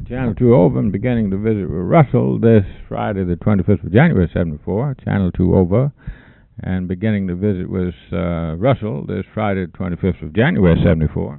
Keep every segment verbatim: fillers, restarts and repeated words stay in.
Channel two over and beginning to visit with Russell this Friday, the twenty-fifth of January, seventy-four. Channel two over and beginning to visit with uh, Russell this Friday, the twenty-fifth of January, seventy-four.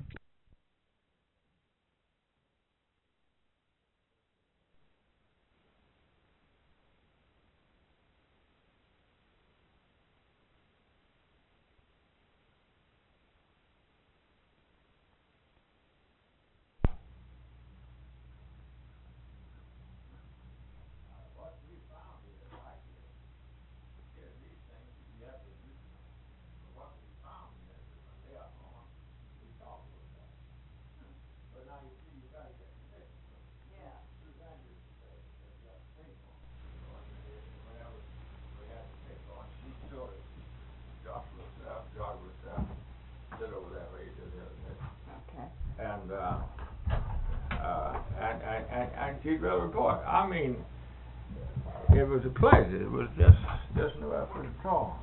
And, uh, uh, and, and, and, and she'd really report. I mean, it was a pleasure. It was just, just no effort at all.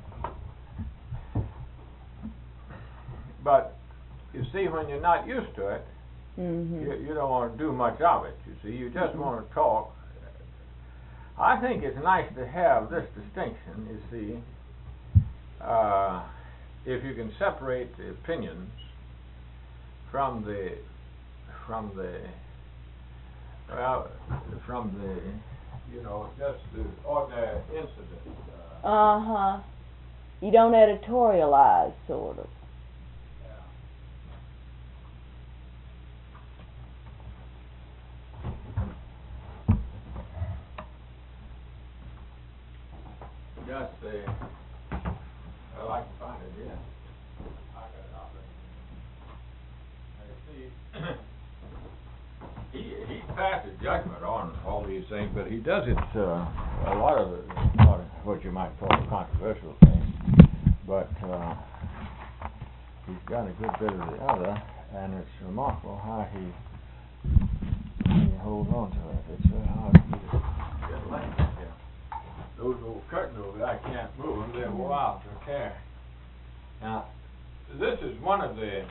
But, you see, when you're not used to it, mm-hmm. you, you don't want to do much of it, you see. You just mm-hmm. want to talk. I think it's nice to have this distinction, you see. Uh, if you can separate the opinions from the from the well from the you know just the ordinary incident. Uh huh. You don't editorialize, sort of. Yeah. Just the. I like to find it. Yeah. I got it out there. See, he he passes judgment on all these things, but he does it uh, a lot of it, a lot of what you might call controversial things. But uh, he's got a good bit of the other, and it's remarkable how he he holds on to it. It's very hard to get language here. Those old curtains over there, I can't move them. They're wild to carry. Now, this is one of the.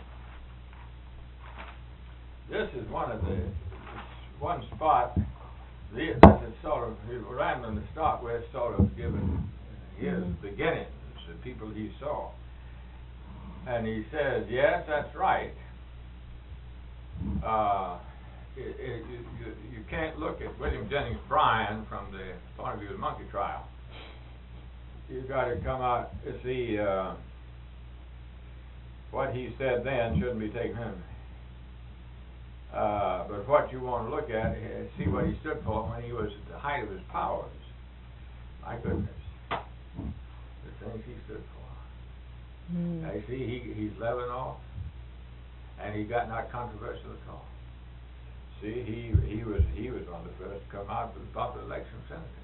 This is one of the one spot. This is sort of random to start with, sort of given his mm-hmm. beginnings, the people he saw, and he says, "Yes, that's right. Uh, it, it, you, you you can't look at William Jennings Bryan from the point of view of the monkey trial. You got to come out and see uh, what he said then shouldn't be taken in." Uh, but what you want to look at is see what he stood for when he was at the height of his powers. My goodness, the things he stood for. Mm. Now you see, he he's leveling off, and he got not controversial at all. See, he he was he was one of the first to come out with popular election of senators.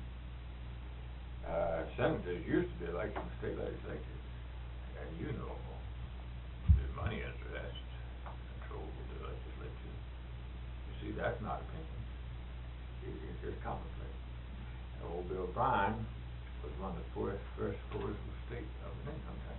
Uh, senators used to be elected in state legislatures, and you know the money interests control the legislature. You see, that's not opinion. It's just commonplace. And old Bill Bryan was one of the first, first supporters of the state of an income tax.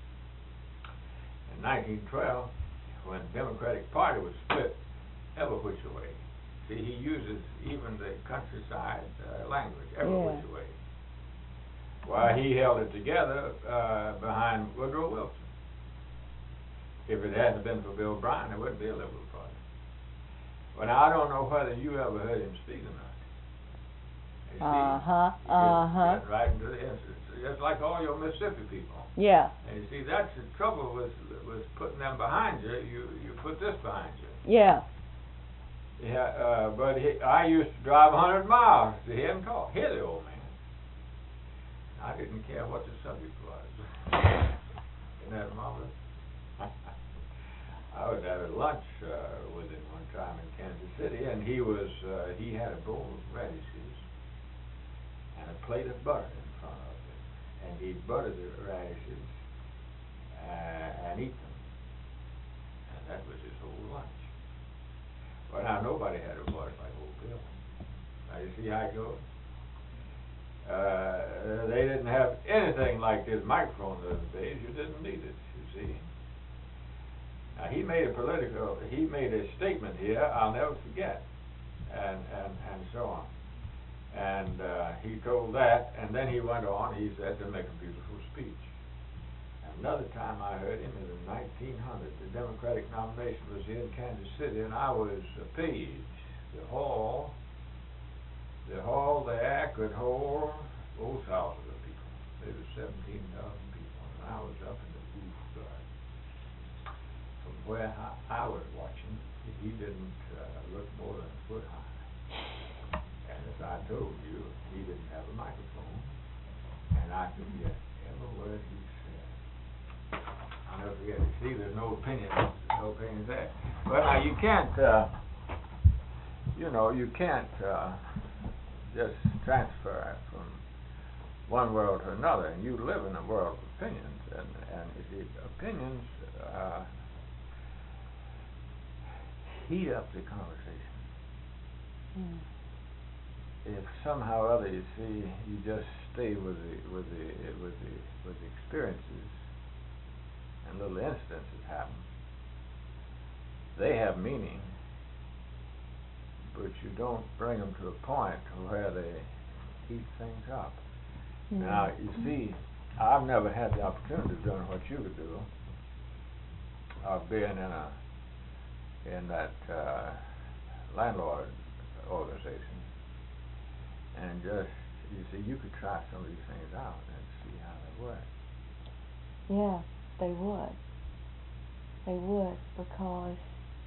In nineteen twelve, when the Democratic Party was split every which way, see, he uses even the countryside uh, language, every yeah. which way. Why, he held it together uh, behind Woodrow Wilson. If it hadn't been for Bill Bryan, there wouldn't be a Liberal Party. Well, now, I don't know whether you ever heard him speak or not. Uh huh. Uh huh. Right into the essence, just like all your Mississippi people. Yeah. And you see, that's the trouble with with putting them behind you. You you put this behind you. Yeah. Yeah. Uh, but he, I used to drive a hundred miles to hear him talk. Hear the old man. I didn't care what the subject was. Isn't that marvelous? I was having lunch uh, with him one time in Kansas City, and he was uh, he had a bowl of radishes and a plate of butter in front of him, and he'd butter the radishes uh, and eat them, and that was his whole lunch. Well, now nobody had a butter like old Bill. Now you see how it goes. Uh, they didn't have anything like this microphone those days. You didn't need it, you see. Now he made a political, he made a statement here I'll never forget. and, and, and so on. And uh, he told that, and then he went on, he said, to make a beautiful speech. Another time I heard him is in nineteen hundred. The Democratic nomination was here in Kansas City, and I was a page. The hall, the hall there could hold both houses of people. There were seventeen thousand people, and I was up in the booth garden. From where I, I was watching, he didn't uh, look more than a foot high. And as I told you, he didn't have a microphone, and I could hear every word he said. I'll never forget it. See, there's no opinion, no opinion there. Well, now you can't, uh, you know, you can't uh, just transfer it from one world to another, and you live in a world of opinions, and and it, opinions uh, heat up the conversation. Mm. If somehow or other you see you just stay with the with the with the with the experiences and little incidents that happen, they have meaning, but you don't bring them to a point where they heat things up. Mm-hmm. Now you see, I've never had the opportunity of doing what you could do, of being in a in that uh, landlord organization. And just, you see, you could try some of these things out and see how they work. Yeah, they would. They would, because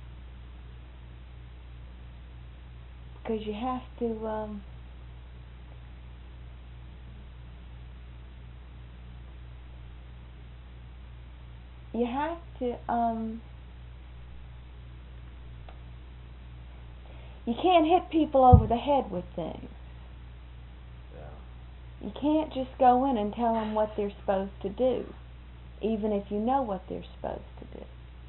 because you have to um, you have to um, you can't hit people over the head with things. You can't just go in and tell them what they're supposed to do, even if you know what they're supposed to do.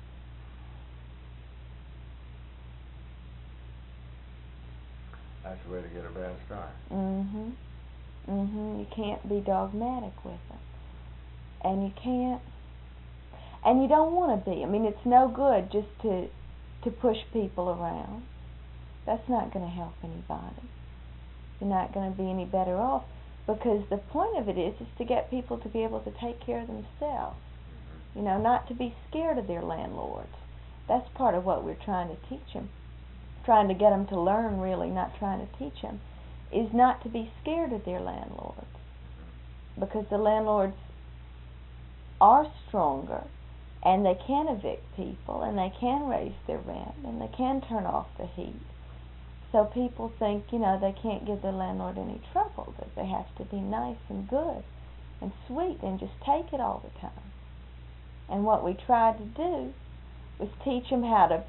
That's the way to get a bad start. Mhm. Mhm. You can't be dogmatic with them, and you can't, and you don't want to be. I mean, it's no good just to to push people around. That's not going to help anybody. You're not going to be any better off. Because the point of it is, is to get people to be able to take care of themselves. You know, not to be scared of their landlords. That's part of what we're trying to teach them. Trying to get them to learn, really, not trying to teach them, is not to be scared of their landlords. Because the landlords are stronger, and they can evict people, and they can raise their rent, and they can turn off the heat. So people think, you know, they can't give their landlord any trouble, that they have to be nice and good and sweet and just take it all the time. And what we tried to do was teach them how to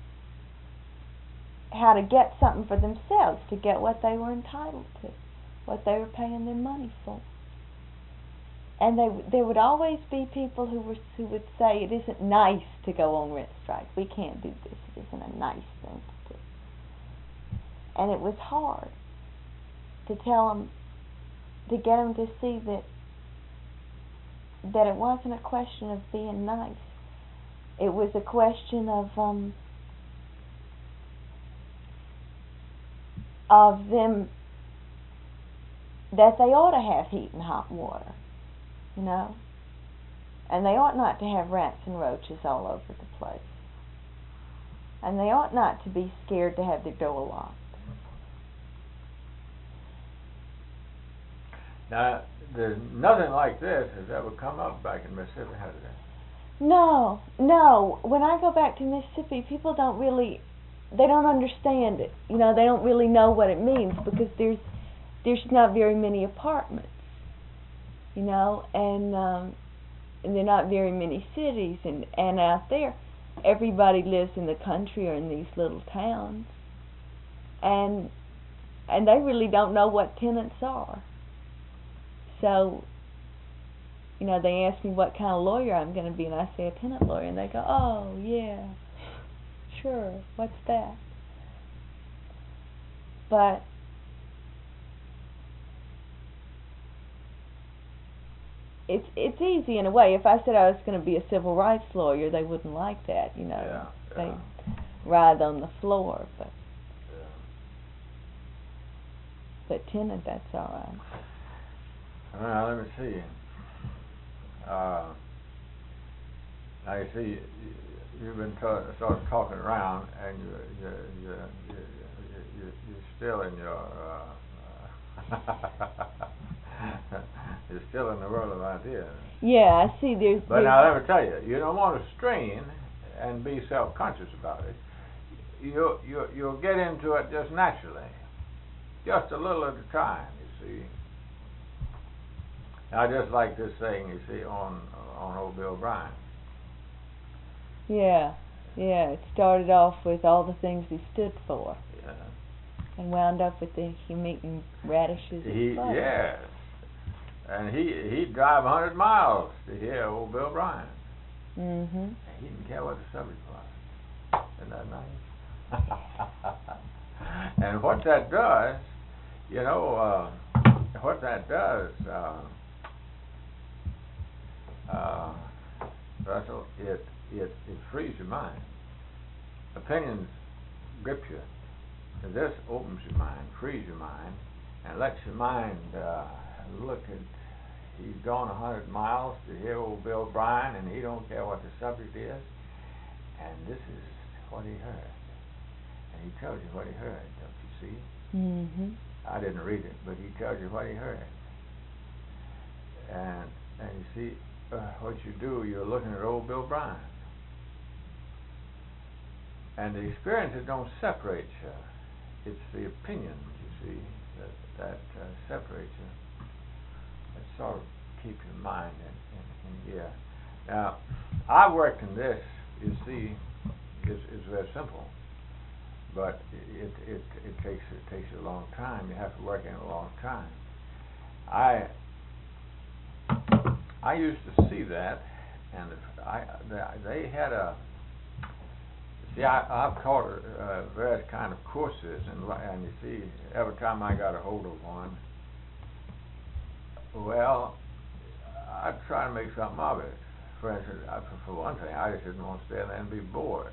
how to get something for themselves, to get what they were entitled to, what they were paying their money for. And they, there would always be people who were who would say, it isn't nice to go on rent strike. We can't do this. It isn't a nice thing to do. And it was hard to tell them, to get them to see that that it wasn't a question of being nice. It was a question of um, of them, that they ought to have heat and hot water, you know, and they ought not to have rats and roaches all over the place, and they ought not to be scared to have their door locked. Now, there's nothing like this has ever come up back in Mississippi, has it? No, no. When I go back to Mississippi, people don't really, they don't understand it. You know, they don't really know what it means, because there's there's not very many apartments, you know, and um, and there are not very many cities, and, and out there, everybody lives in the country or in these little towns, and and they really don't know what tenants are. So, you know, they ask me what kind of lawyer I'm going to be, and I say a tenant lawyer, and they go, oh, yeah, sure, what's that? But it's it's easy in a way. If I said I was going to be a civil rights lawyer, they wouldn't like that, you know. Yeah, They yeah. writhe on the floor, but Yeah. Lieutenant, that's all right. Well, let me see. Uh, now you see, you've been ta- sort of talking around, and you you you you you you're still in your uh, you're still in the world of ideas. Yeah, I see. There's. But there's now let me tell you, you don't want to strain and be self-conscious about it. You you you'll get into it just naturally, just a little at a time. You see. I just like this saying, you see, on on old Bill Bryan. Yeah, yeah. It started off with all the things he stood for, Yeah. and wound up with the him eating radishes. He and butter. yes, and he he'd drive a hundred miles to hear old Bill Bryan. Mhm. He didn't care what the subject was. Isn't that nice? And what that does, you know, uh, what that does, uh, uh, Russell, it it it frees your mind. Opinions grip you. And this opens your mind, frees your mind, and lets your mind uh, look at. He's gone a hundred miles to hear old Bill Bryan, and he don't care what the subject is. And this is what he heard. And he tells you what he heard, don't you see? Mhm. I didn't read it, but he tells you what he heard. And and you see, uh, what you do, you're looking at old Bill Bryan. And the experiences don't separate you. It's the opinions, you see, that, that uh, separate you. That sort of keep your mind in, in, in gear. Now, I worked in this, you see, it's, it's very simple. But it, it it takes it takes a long time. You have to work in a long time. I I used to see that, and if I they had a see I I've taught uh, various kind of courses, and and you see every time I got a hold of one, well, I'd try to make something of it. For instance, I, for one thing, I just didn't want to stand there and be bored.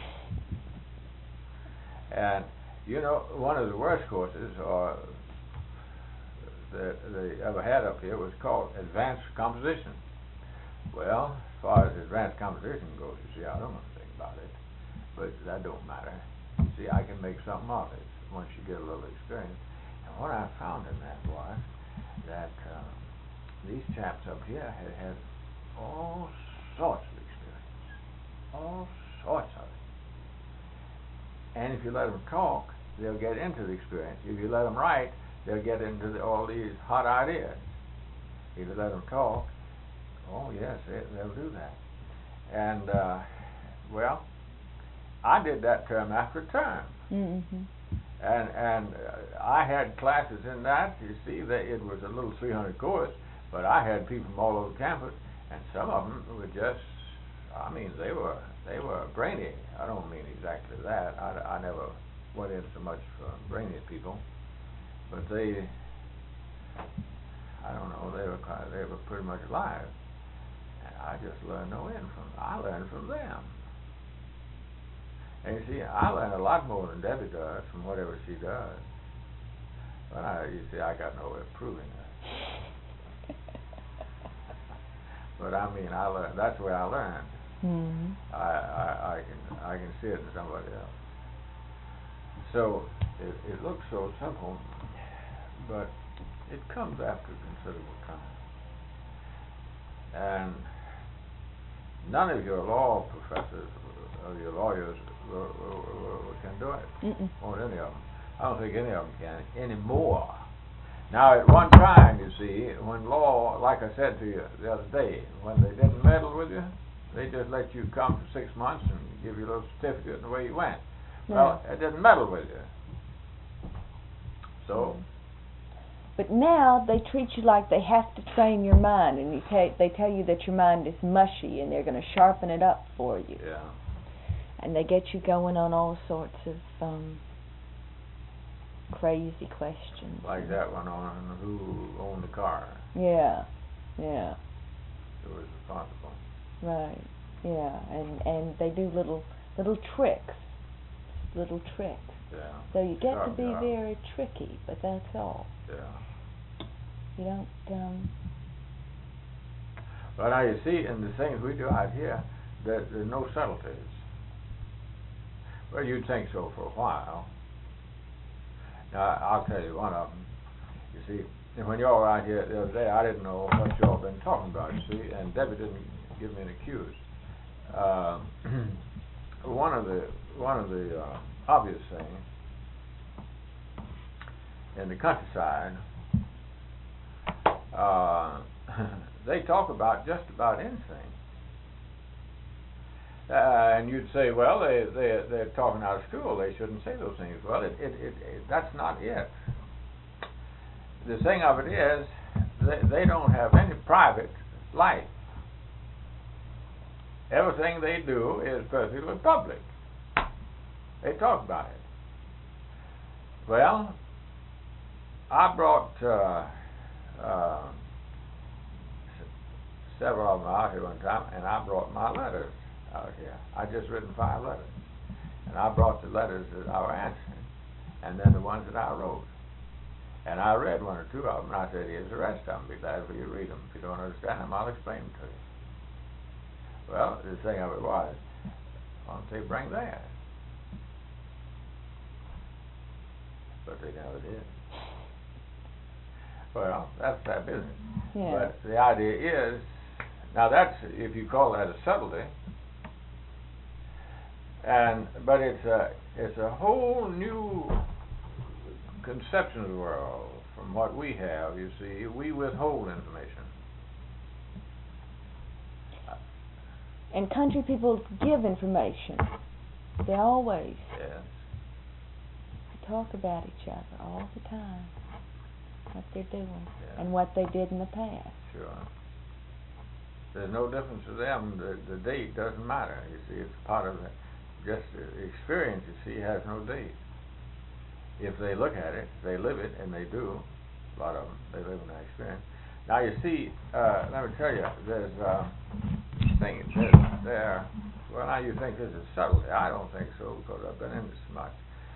And, you know, one of the worst courses or that they ever had up here was called Advanced Composition. Well, as far as Advanced Composition goes, you see, I don't know anything about it, but that don't matter. You see, I can make something of it once you get a little experience. And what I found in that was that uh, these chaps up here had had all sorts of experience, all sorts of it. And if you let them talk, they'll get into the experience. If you let them write, they'll get into the, all these hot ideas. If you let them talk, oh yes, they, they'll do that. And, uh, well, I did that term after term. Mm-hmm. And and uh, I had classes in that. You see, that it was a little three hundred course, but I had people from all over campus, and some of them were just, I mean, they were they were brainy. I don't mean exactly that. I, I never went in so much for brainy people, but they, I don't know, they were kind of, they were pretty much alive, and I just learned no end from. I learned from them. And you see, I learned a lot more than Debbie does from whatever she does. But I, you see, I got no way of proving that. But I mean, I learned. That's the way I learned. Mm-hmm. I, I, I can, I can see it in somebody else. So it, it looks so simple, but it comes after considerable time. And none of your law professors, or your lawyers, will, will, will, can do it. Mm-mm. Or any of them. I don't think any of them can anymore. Now, at one time, you see, when law, like I said to you the other day, when they didn't meddle with you, they just let you come for six months and give you a little certificate and away you went. Well, Yeah. it didn't meddle with you. So. But now they treat you like they have to train your mind, and you ta- they tell you that your mind is mushy, and they're going to sharpen it up for you. Yeah. And they get you going on all sorts of um, crazy questions. Like that one on who owned the car. Yeah, yeah. Who was responsible. Right. Yeah, and and they do little little tricks. little tricks. Yeah. So you get Sure, to be yeah. very tricky, but that's all. Yeah. You don't, um... Well, now you see, in the things we do out here, that there's no subtleties. Well, you'd think so for a while. Now, I'll tell you one of them. You see, and when y'all were out here the other day, I didn't know what y'all been talking about, you see, and Debbie didn't give me any cues. Uh, one of the one of the uh, obvious things in the countryside, uh, they talk about just about anything. Uh, and you'd say, well, they, they, they're talking out of school. They shouldn't say those things. Well, it, it, it, it, that's not it. The thing of it is, they, they don't have any private life. Everything they do is perfectly public. They talk about it. Well, I brought uh, uh, s- several of them out here one time, and I brought my letters out here. I just written five letters, and I brought the letters that I was answering, and then the ones that I wrote. And I read one or two of them, and I said, here's the rest of them. Be glad for you to read them. If you don't understand them, I'll explain them to you. Well, the thing of it was, why don't they bring that? But they never did. Well, that's their business. Yeah. But the idea is, now that's, if you call that a subtlety, and but it's a it's a whole new conception of the world from what we have. You see, we withhold information. And country people give information. They always Yes. talk about each other all the time, what they're doing, Yeah. and what they did in the past. Sure. There's no difference to them. The, the date doesn't matter. You see, it's part of the, just the experience, you see, has no date. If they look at it, they live it, and they do. A lot of them, they live in that experience. Now, you see, uh, let me tell you, there's uh, things that there. Well, now you think this is subtlety. I don't think so, because I've been in this much.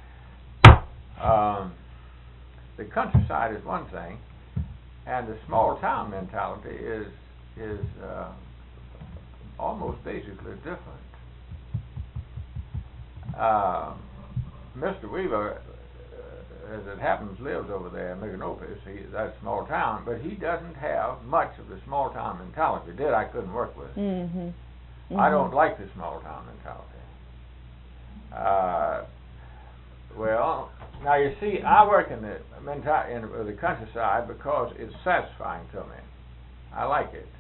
Um, the countryside is one thing, and the small town mentality is is uh, almost basically different. Uh, Mister Weaver, uh, as it happens, lives over there in Micanopus. He that's a small town, but he doesn't have much of the small town mentality. Did I couldn't work with. Mm-hmm. Mm-hmm. I don't like the small town mentality. Uh, well, now you see, I work in the menta- in the countryside because it's satisfying to me. I like it.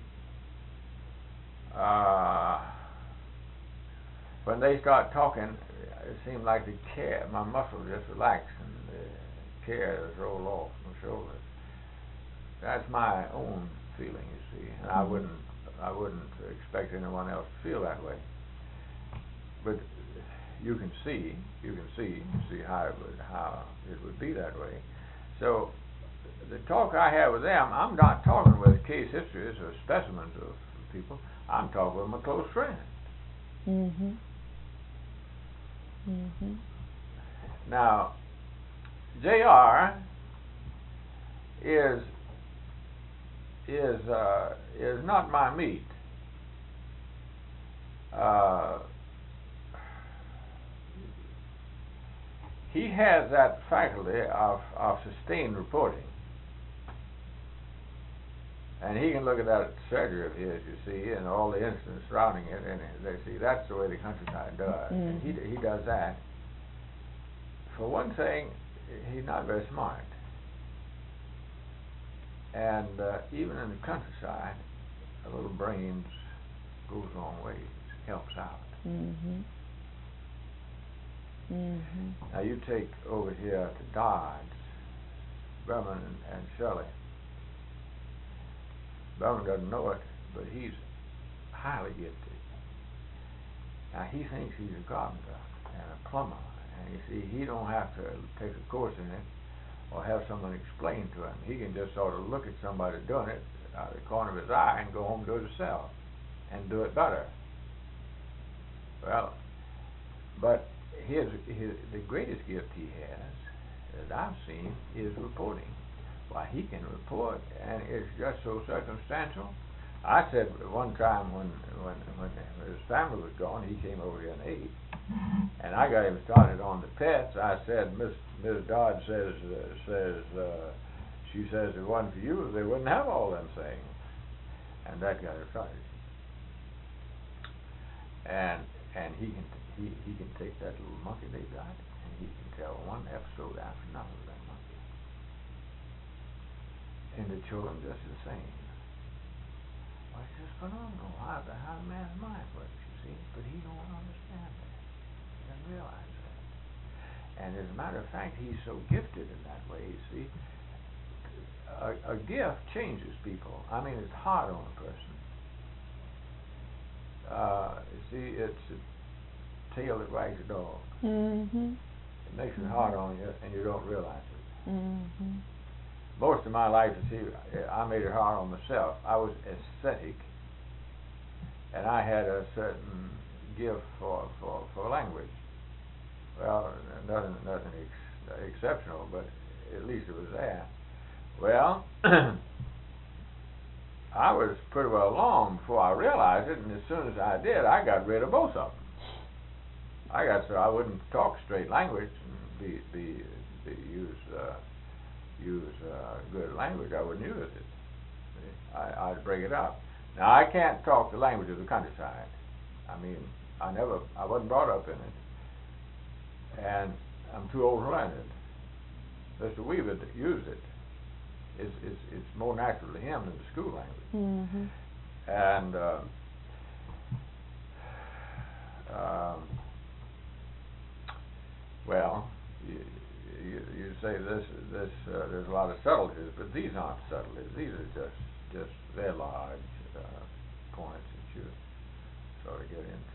Uh, when they start talking, it seems like the care, my muscles just relax and the cares roll off my shoulders. That's my own feeling, you see, and I wouldn't, I wouldn't expect anyone else to feel that way. But you can see, you can see, see how it would, how it would be that way. So the talk I have with them, I'm not talking with case histories or specimens of people. I'm talking with my close friends. Mm-hmm. Mm-hmm. Now, J R is is uh, is not my meat. Uh, he has that faculty of, of sustained reporting. And he can look at that surgery of his, you see, and all the incidents surrounding it, and they see that's the way the countryside does. Mm-hmm. And he he does that. For one thing, he's not very smart. And uh, even in the countryside, a little brains goes a long ways, helps out. Mm-hmm. Mm-hmm. Now you take over here to Dodge, Berman and, and Shelley. Berman doesn't know it, but he's highly gifted. Now he thinks he's a carpenter and a plumber, and you see, he don't have to take a course in it or have someone explain to him. He can just sort of look at somebody doing it out of the corner of his eye and go home and do it himself and do it better. Well, but his, his the greatest gift he has that I've seen is reporting. Why, he can report, and it's just so circumstantial. I said one time when when when his family was gone, he came over here and ate, and I got him started on the pets. I said, Miss Miss Dodd says uh, says uh, she says if it wasn't for you, they wouldn't have all them things, and that got her started. And and he can he he can take that little monkey they got, and he can tell one episode after another of that monkey, and the children just the same. Well, it's just phenomenal how the how the man's mind works, you see. But he don't understand that. He doesn't realize that. And as a matter of fact, he's so gifted in that way. You see, a, a gift changes people. I mean, it's hard on a person. Uh, you see, it's a tail that wags a dog. Mm-hmm. It makes it hard on you, and you don't realize it. Mm-hmm. Most of my life, you see, I made it hard on myself. I was aesthetic, and I had a certain gift for, for, for language. Well, nothing nothing ex- exceptional, but at least it was there. Well, I was pretty well along before I realized it, and as soon as I did, I got rid of both of them. I got so I wouldn't talk straight language and be be, be use uh, use uh, good language. I wouldn't use it. I, I'd break it up. Now I can't talk the language of the countryside. I mean, I never, I wasn't brought up in it, and I'm too old to learn it. Mister Weaver used it. It's, it's, it's more natural to him than the school language. Mm-hmm. And uh, um, well, you, you, you say this, this uh, there's a lot of subtleties, but these aren't subtleties. These are just, just they're large uh, points that you sort of get into.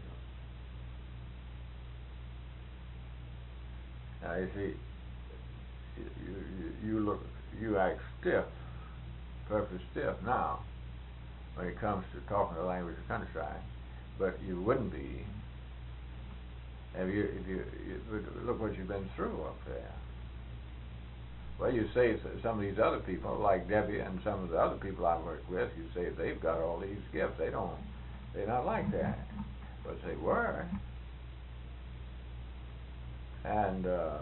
Now you see, you, you, you look, you act stiff, perfectly stiff now, when it comes to talking the language of the countryside, but you wouldn't be if you, if you, you look what you've been through up there. Well, you say some of these other people, like Debbie and some of the other people I work with, you say they've got all these gifts. They don't, they're not like that, but they were. And uh,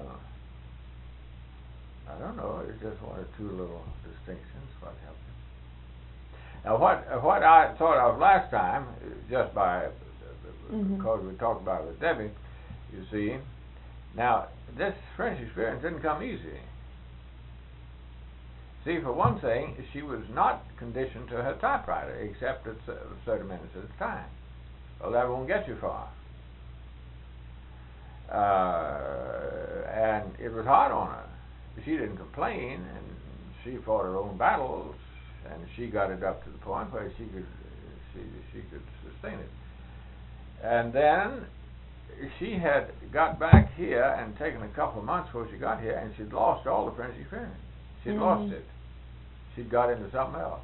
I don't know, it's just one or two little distinctions what helped you. Now, what what I thought of last time, just by mm-hmm. because we talked about it with Debbie, you see. Now, this French experience didn't come easy. See, for one thing, she was not conditioned to her typewriter except at thirty minutes at a time. Well, that won't get you far. Uh, and it was hard on her. She didn't complain, and she fought her own battles, and she got it up to the point where she could she she could sustain it. And then she had got back here and taken a couple of months before she got here, and she'd lost all the French experience. She'd mm-hmm. lost it. She'd got into something else.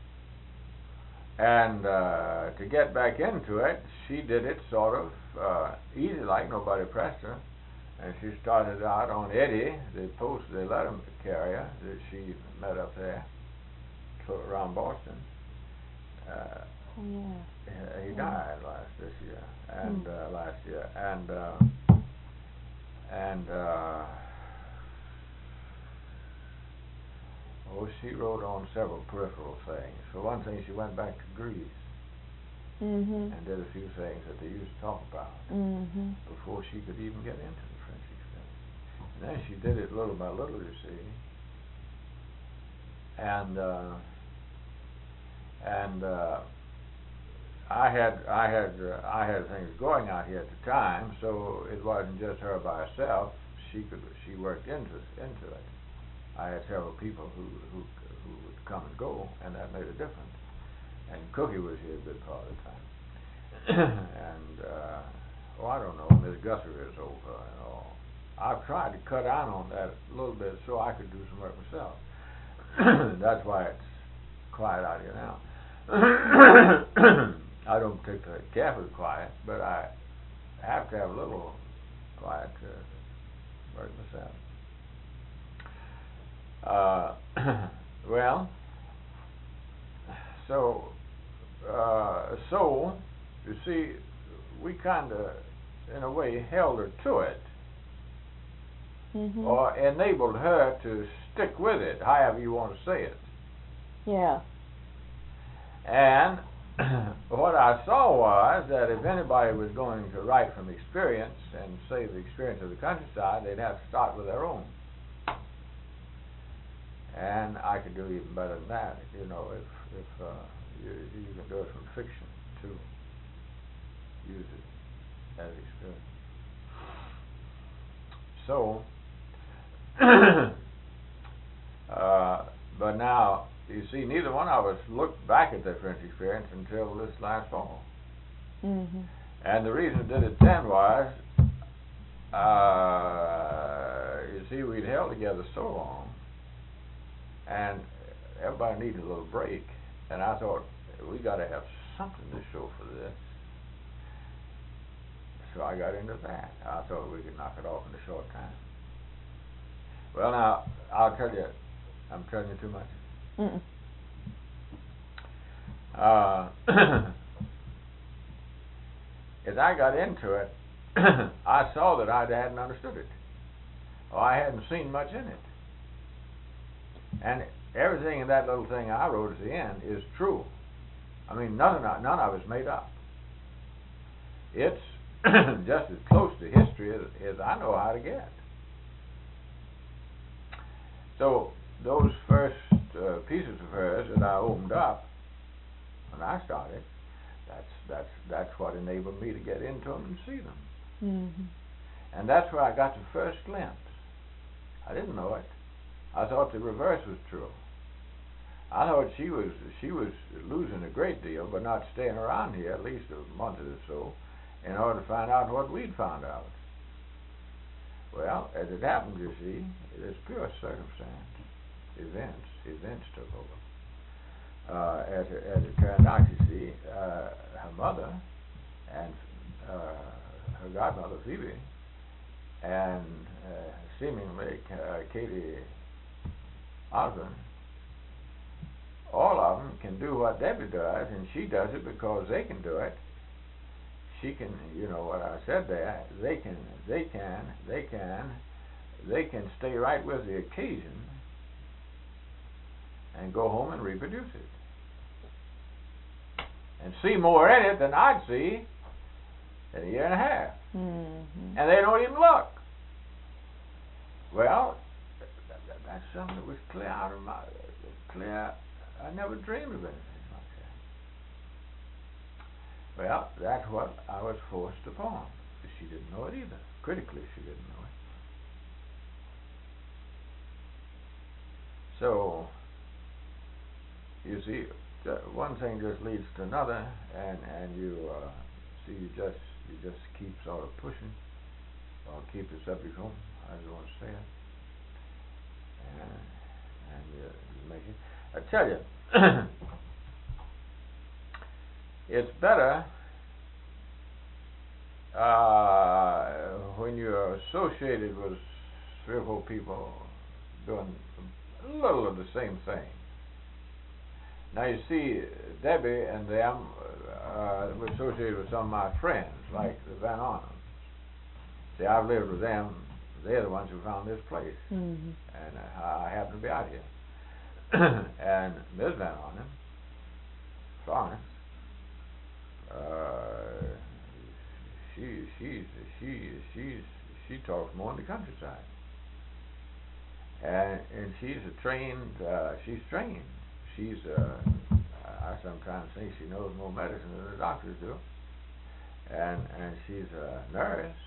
And uh, to get back into it, she did it sort of uh, easy, like nobody pressed her. And she started out on Eddie, the post, the letter carrier that she met up there around Boston. Uh, yeah. He yeah. died last this year, and mm. uh, last year, and uh, and uh, oh, she wrote on several peripheral things. For one thing, she went back to Greece. Mm-hmm. And did a few things that they used to talk about mm-hmm. before she could even get into the French experience. And then she did it little by little, you see. And uh, and uh, I had I had uh, I had things going out here at the time, so it wasn't just her by herself. She could she worked into into it. I had several people who who who would come and go, and that made a difference. And Cookie was here a good part of the time. and, uh, oh, I don't know, Miss Gusser is over and all. I've tried to cut down on that a little bit so I could do some work myself. That's why it's quiet out here now. I don't particularly care for the quiet, but I have to have a little quiet uh, bird myself. Uh, well, so, uh, so, you see, we kind of, in a way, held her to it, mhm. or enabled her to stick with it, however you want to say it. Yeah. And what I saw was that if anybody was going to write from experience and say the experience of the countryside, they'd have to start with their own. And I could do even better than that, you know, if if uh, you, you can do it from fiction too. Use it as experience. So, uh, but now, you see, neither one of us looked back at that French experience until this last fall. Mhm. And the reason it did it then was, uh, you see, we'd held together so long, and everybody needed a little break. And I thought, we got to have something to show for this. So I got into that. I thought we could knock it off in a short time. Well, now, I'll tell you, I'm telling you too much. Mm-mm. Uh, as I got into it, I saw that I hadn't understood it, or I hadn't seen much in it. And everything in that little thing I wrote at the end is true. I mean, none of, none of it's made up. It's just as close to history as, as I know how to get. So those first uh, pieces of hers that I opened up when I started, that's that's that's what enabled me to get into them and see them. Mm-hmm. And that's where I got the first glimpse. I didn't know it. I thought the reverse was true. I thought she was she was losing a great deal, but not staying around here at least a month or so, in order to find out what we'd found out. Well, as it happened, you see, it is pure circumstance. Events, events took over. Uh, as, it, as it turned out, you see, uh, her mother and uh, her godmother, Phoebe, and uh, seemingly uh, Katie Osborne, all of them can do what Debbie does, and she does it because they can do it. She can, you know what I said there, they can, they can, they can, they can stay right with the occasion and go home and reproduce it. And see more in it than I'd see in a year and a half. Mm-hmm. And they don't even look. Well, that, that, that's something that was clear out of my, clear, I never dreamed of anything like that. Well, that's what I was forced upon. She didn't know it either. Critically, she didn't know it. So, you see, one thing just leads to another, and and you uh, see, you just you just keep sort of pushing, or keep the subject home, as you want to say it, and and you, you make it. I tell you, it's better uh, when you're associated with three or four people doing a little of the same thing. Now you see, Debbie and them uh, were associated with some of my friends, like the Van Arnams. See, I've lived with them. They're the ones who found this place, mm-hmm. and uh, I happen to be out here. And Miss Van Arnam, Florence, uh, she she's she she's she talks more in the countryside, and and she's a trained uh, she's trained. She's, uh, I sometimes think she knows more medicine than the doctors do. And and she's a nurse.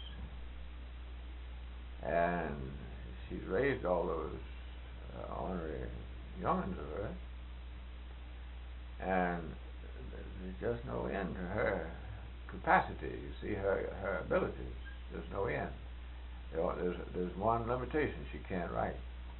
And she's raised all those uh, ornery young'uns of her. And there's just no end to her capacity. You see, her, her abilities. There's no end. You know, there's, there's one limitation. She can't write.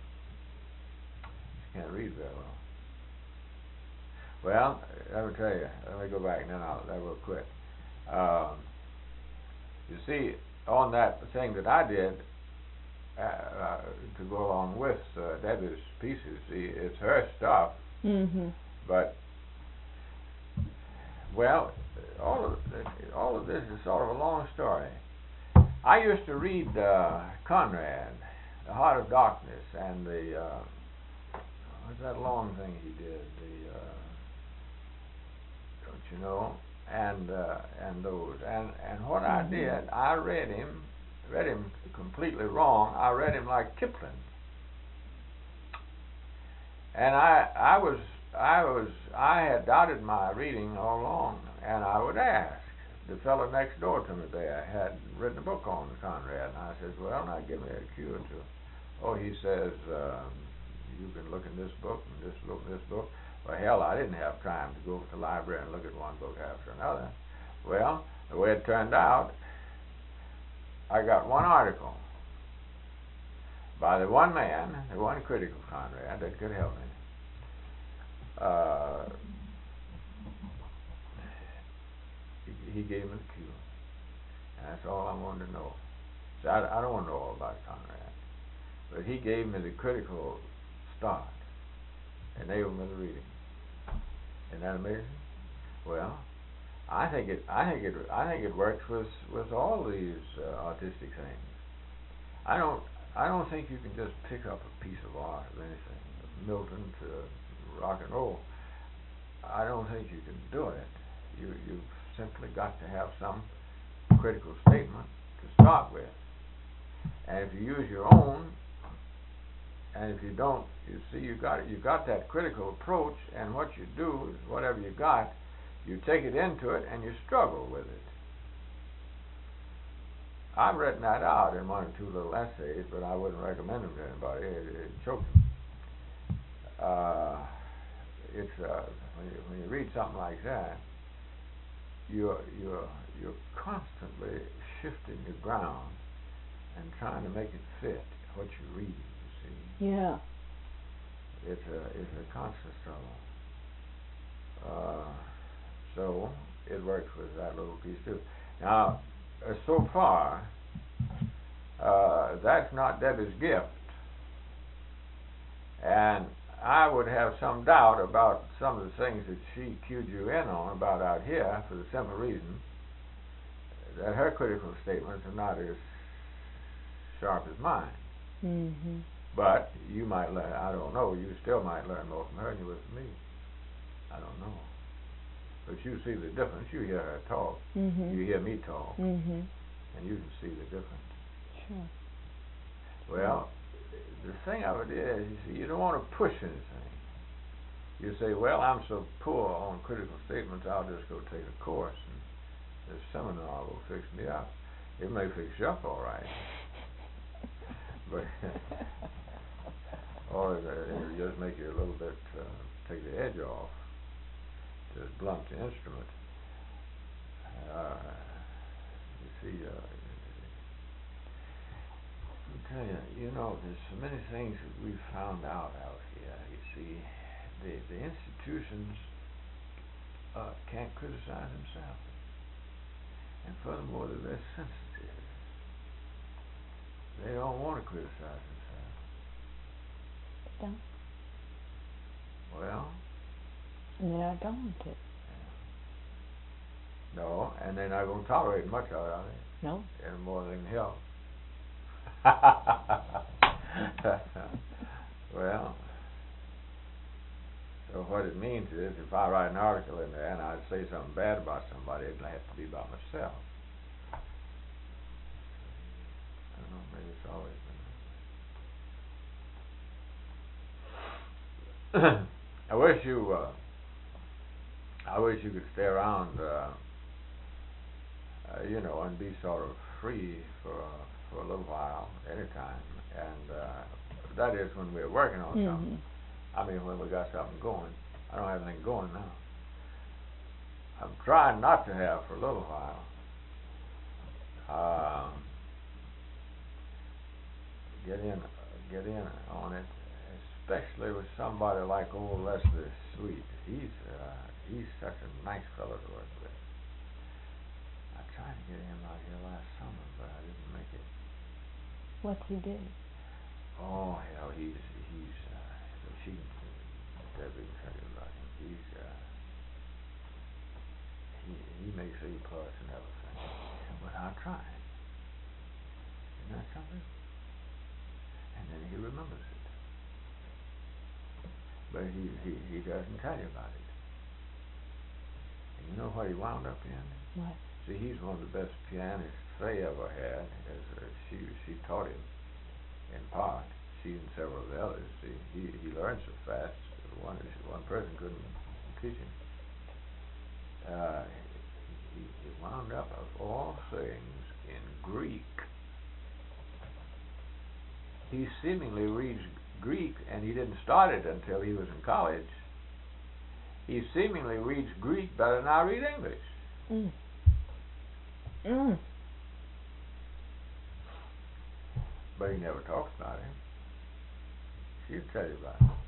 She can't read very well. Well, let me tell you, let me go back and then I'll, then we'll quit. Um, you see, on that thing that I did uh, uh, to go along with uh, Debbie's pieces. See, it's her stuff, Mhm. but well, all of all of this is sort of a long story. I used to read uh, Conrad, The Heart of Darkness, and the uh, what's that long thing he did? The uh, don't you know? And uh, and those and and what Mhm. I did, I read him, read him completely wrong. I read him like Kipling, and I I was I was I had doubted my reading all along, and I would ask the fellow next door to me there had written a book on Conrad, and I said, well, now give me a cue or two. Oh, he says um, you can look in this book and this book and this book. Well, hell, I didn't have time to go to the library and look at one book after another. Well, the way it turned out, I got one article by the one man, the one critic of Conrad that could help me. Uh, he, he gave me the cue. And that's all I wanted to know. So I, I don't want to know all about Conrad. But he gave me the critical start, enabled me to reading. Isn't that amazing? Well, I think it. I think it. I think it works with with all these uh, artistic things. I don't. I don't think you can just pick up a piece of art of anything, Milton to rock and roll. I don't think you can do it. You you've simply got to have some critical statement to start with, and if you use your own. And if you don't, you see, you got you got that critical approach, and what you do is whatever you got, you take it into it and you struggle with it. I've written that out in one or two little essays, but I wouldn't recommend them to anybody. It, it choked them. Uh, it's uh, when you when you read something like that, you're you're you're constantly shifting your ground and trying to make it fit what you read. Yeah. It's a it's a constant struggle. Uh, so it works with that little piece too. Now, uh, so far, uh, that's not Debbie's gift, and I would have some doubt about some of the things that she cued you in on about out here for the simple reason that her critical statements are not as sharp as mine. Mhm. But you might learn, I don't know, you still might learn more from her than you would from me. I don't know. But you see the difference. You hear her talk. Mhm. You hear me talk. Mhm. And you can see the difference. Sure. Well, the thing of it is, you see, you don't want to push anything. You say, well, I'm so poor on critical statements, I'll just go take a course, and this seminar will fix me up. It may fix you up all right. But or it'll just make you a little bit, uh, take the edge off, to blunt the instrument. Uh, you see, uh, I tell you, you know, there's so many things that we've found out out here. You see, the the institutions uh, can't criticize themselves, and furthermore, they're very sensitive. They don't want to criticize themselves. Don't. Well, And they're not going to. no, and they're not going to tolerate much of it, are they? No. Any more than they can help. Well, so what it means is, if I write an article in there and I say something bad about somebody, it'll have to be about myself. I don't know, maybe it's always been that way. I wish you, uh, I wish you could stay around, uh, uh, you know, and be sort of free for for a little while, anytime, and uh, that is when we're working on Mhm. something. I mean, when we got something going. I don't have anything going now. I'm trying not to have for a little while. Uh, get in, get in on it, especially with somebody like old Leslie Sweet. He's uh, he's such a nice fellow to work with. I tried to get him out here last summer, but I didn't make it. What's he do? Oh, hell, he's, he's, uh, she, Debbie can tell you about him. He's, uh, he, he makes A plus and everything without trying. Isn't that something? And then he remembers it. But he, he, he doesn't tell you about it. And you know what he wound up in? What? See, he's one of the best pianists Faye ever had. As uh, she she taught him in part. She and several of the others. See, he he learned so fast. One one person couldn't teach him. Uh, he, he wound up, of all things, in Greek. He seemingly reads Greek, and he didn't start it until he was in college. He seemingly reads Greek better than I read English. Mm. Mm. But he never talks about it. She'll tell you about it.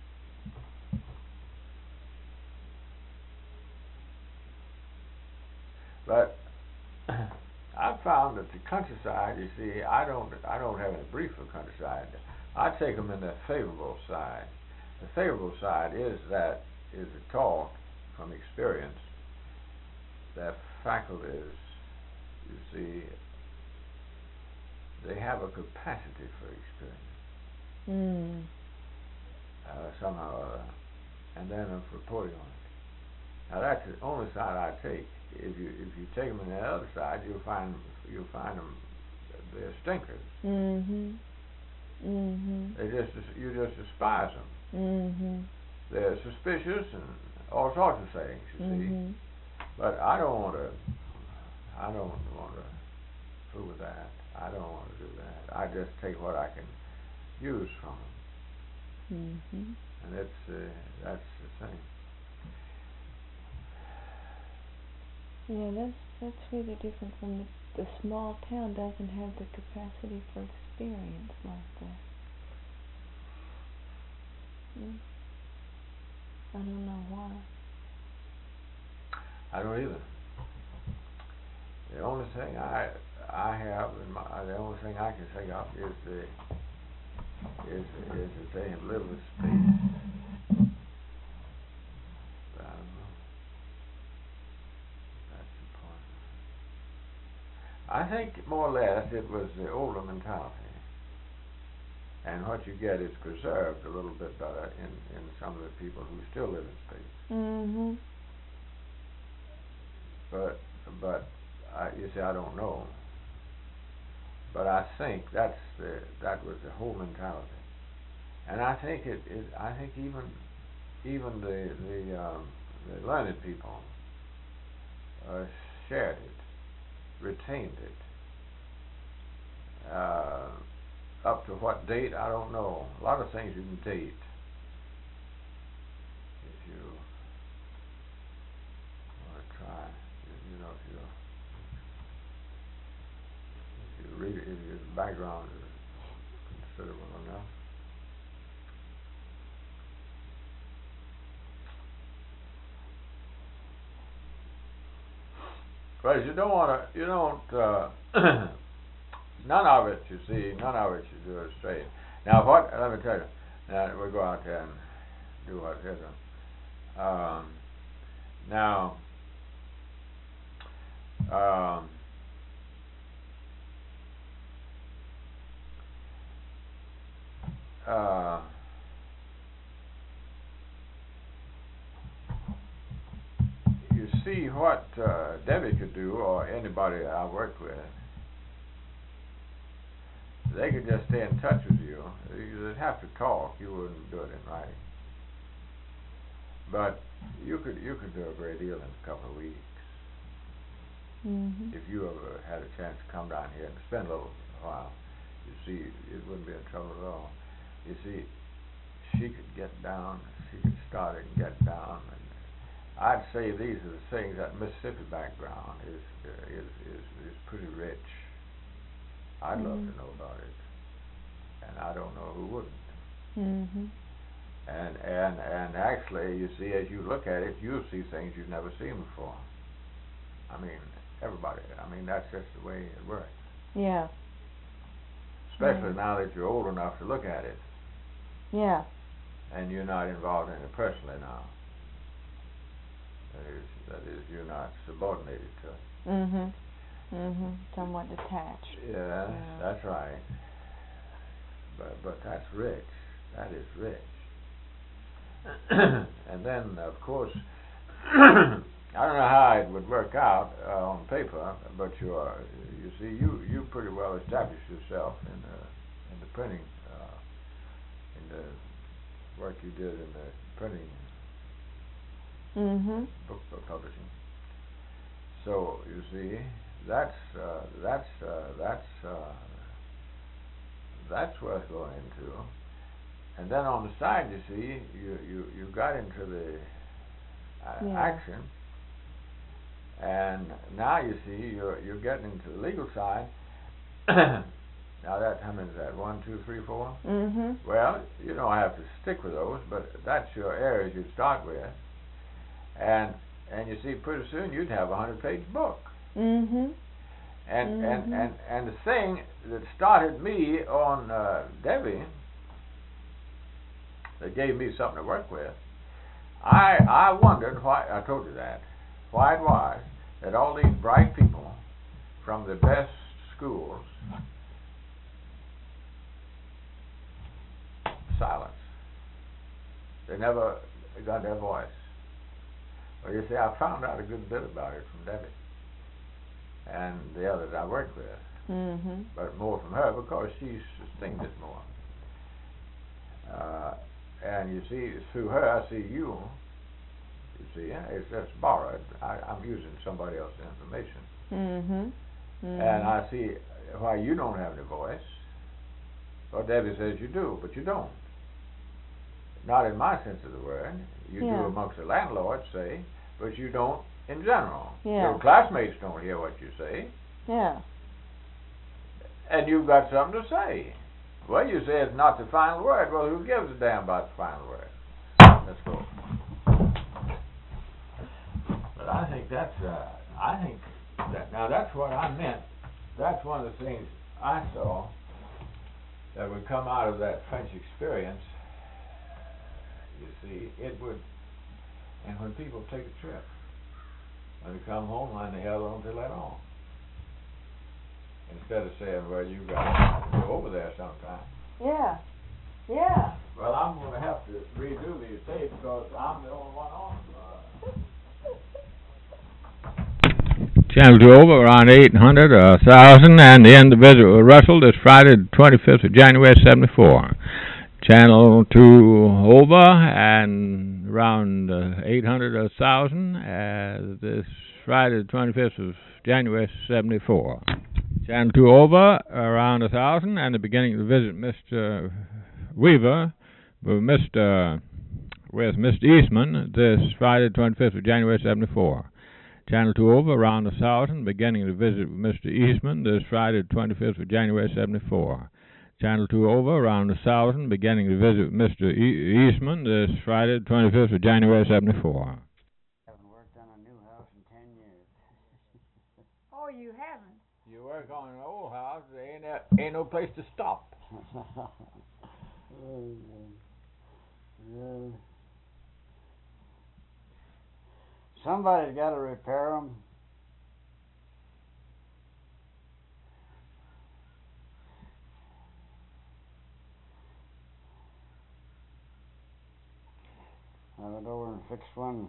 But I found that the countryside, you see, I don't, I don't have any brief for countryside. I take them in the favorable side. The favorable side is that is a talk from experience that faculties, you see, they have a capacity for experience. Mm. Uh, somehow or other, and then of reporting on it. Now that's the only side I take. If you if you take them on the other side, you'll find you'll find them they're stinkers. Mhm. Mhm. They just you just despise them. Mhm. They're suspicious and all sorts of things. You Mhm. see, but I don't want to. I don't want to fool with that. I don't want to do that. I just take what I can use from them. Mhm. And that's uh, that's the thing. Yeah, that's that's really different from the the small town doesn't have the capacity for experience like that. Mm. I don't know why. I don't either. The only thing I I have in my the only thing I can think of is the is is that they have little space. But I don't know. That's the point. I think more or less it was the older mentality, and what you get is preserved a little bit better in in some of the people who still live in space. Mhm. But but I, you see, I don't know. But I think that's the that was the whole mentality, and I think it, it I think even even the the, um, the learned people uh, shared it, retained it. Uh, up to what date, I don't know. A lot of things you can date if you want to try. If, you know, if you if you read it, if your background is considerable enough. But you don't want to. You don't. Uh, none of it, you see. None of it you do it straight. Now, what? Let me tell you. Now we go out there and do what it is. Um, now, um, uh, you see what uh, Debbie could do, or anybody I worked with. They could just stay in touch with you. You'd have to talk. You wouldn't do it in writing. But you could you could do a great deal in a couple of weeks. Mhm. If you ever had a chance to come down here and spend a little while, you see, it wouldn't be in trouble at all. You see, she could get down, she could start it and get down. And I'd say these are the things that Mississippi background is uh, is, is is pretty rich. I'd love Mhm. to know about it, and I don't know who wouldn't. Mhm. And and and actually, you see, as you look at it, you'll see things you've never seen before. I mean, everybody. I mean, that's just the way it works. Yeah. Especially Yeah. now that you're old enough to look at it. Yeah. And you're not involved in it personally now. That is, that is, you're not subordinated to it. Mhm. Mhm. Somewhat detached. Yes, Yeah. that's right. But but that's rich. That is rich. And then, of course, I don't know how it would work out uh, on paper, but you are, you see, you you pretty well established yourself in the in the printing, uh, in the work you did in the printing, Mhm. book, book publishing. So you see, that's uh, that's uh, that's uh, that's worth going into. And then on the side, you see, you you, you got into the uh, Yeah. action, and now you see you're you're getting into the legal side. Now that, how many is that? One, two, three, four. Mhm. Well, you don't have to stick with those, but that's your areas you start with, and and you see, pretty soon you'd have a hundred-page book. Mhm. And Mhm. and and and the thing that started me on uh, Debbie, that gave me something to work with. I I wondered why, I told you that, why it was that all these bright people from the best schools, silence. They never got their voice. Well, you see, I found out a good bit about it from Debbie and the others I worked with, Mhm. but more from her because she sustained it more. Uh, and you see, through her, I see you. You see, it's just borrowed. I, I'm using somebody else's information. Mhm. Mhm. And I see why you don't have any voice. Well, Debbie says you do, but you don't. Not in my sense of the word. You do Yeah. amongst the landlords, say, but you don't in general. Yeah. Your classmates don't hear what you say, Yeah. and you've got something to say. Well, you say it's not the final word. Well, who gives a damn about the final word? Let's go. But I think that's, uh, I think that, now that's what I meant. That's one of the things I saw that would come out of that French experience. You see, it would, and when people take a trip, when they come home, line the hell on till that on. Instead of saying, well, you got to go over there sometime. Yeah. Yeah. Well, I'm going to have to redo these tapes because I'm the only one on. Uh, Channel two over around eight hundred, a thousand, and the end of the visit with Russell this Friday, the twenty-fifth of January, seventy-four. Channel two over and around uh, eight hundred, a thousand, uh, this Friday, the twenty-fifth of January, seventy-four. Channel two over around a thousand, and the beginning of the visit, Mister Weaver, with Mister with Mister Eastman this Friday, the twenty-fifth of January, seventy-four. Channel two over around a thousand, beginning of the visit with Mister Eastman this Friday, the twenty-fifth of January, seventy-four. Channel two over around a thousand, beginning the visit with Mister E- Eastman this Friday, the twenty-fifth of January, seventy-four. Haven't worked on a new house in ten years. Oh, you haven't? You work on an old house, there ain't, a, ain't no place to stop. Oh, yeah. Somebody's got to repair them. I went over and fixed one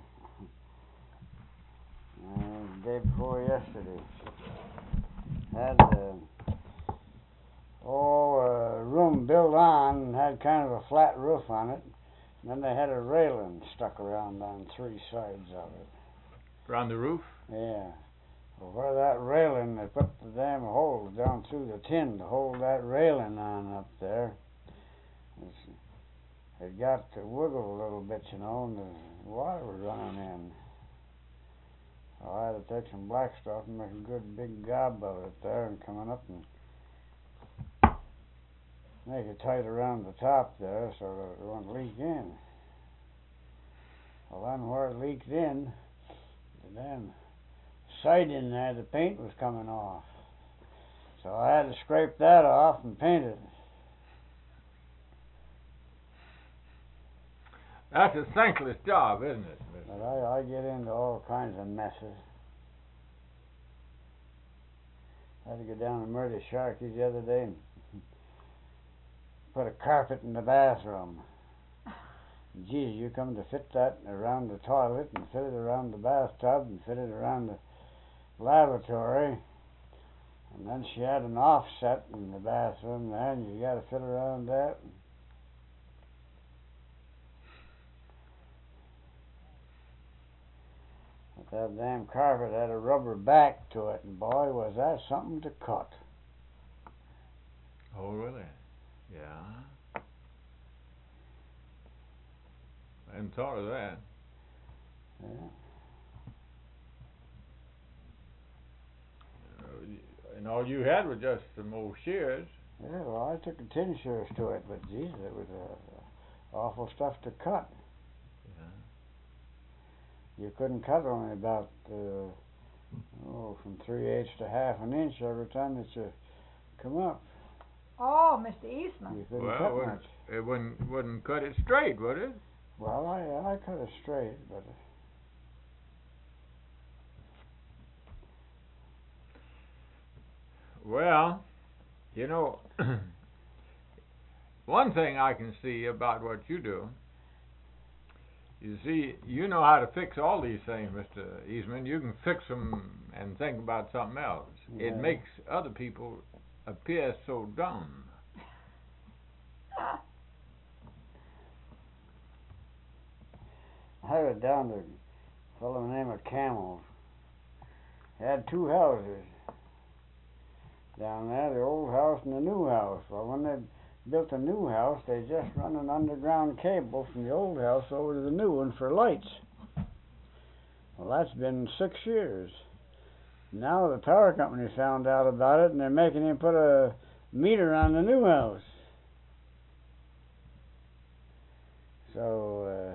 uh, the day before yesterday. Had uh, oh, a room built on and had kind of a flat roof on it. And then they had a railing stuck around on three sides of it. Around the roof? Yeah. Well, where that railing, they put the damn holes down through the tin to hold that railing on up there. It's, it got to wiggle a little bit, you know, and the water was running in. So I had to take some black stuff and make a good big gob of it there and coming up and make it tight around the top there so that it won't leak in. Well, then where it leaked in, the damn siding there, the paint was coming off. So I had to scrape that off and paint it. That's a thankless job, isn't it? But I, I get into all kinds of messes. I had to go down to Murdy Sharkey's the other day and put a carpet in the bathroom. Geez, you come to fit that around the toilet and fit it around the bathtub and fit it around the lavatory. And then she had an offset in the bathroom there, and you got to fit around that. But that damn carpet had a rubber back to it, and boy, was that something to cut. Oh, really? Yeah. I hadn't thought of that. Yeah. And all you had was just some old shears. Yeah, well, I took the tin shears to it, but geez, it was uh, awful stuff to cut. Yeah. You couldn't cut only about uh, oh, from three eighths to half an inch every time that you come up. Oh, Mister Eastman. You couldn't Well, cut it wouldn't, much. it wouldn't wouldn't cut it straight, would it? Well, I I cut it straight, but. Uh, Well, you know, one thing I can see about what you do, you see, you know how to fix all these things, Mister Eastman. You can fix them and think about something else. Yeah. It makes other people appear so dumb. I was down to a fellow named Camel. He had two houses down there, the old house and the new house. Well, when they built a new house, they just run an underground cable from the old house over to the new one for lights. Well, that's been six years. Now the power company found out about it, and they're making him put a meter on the new house. So,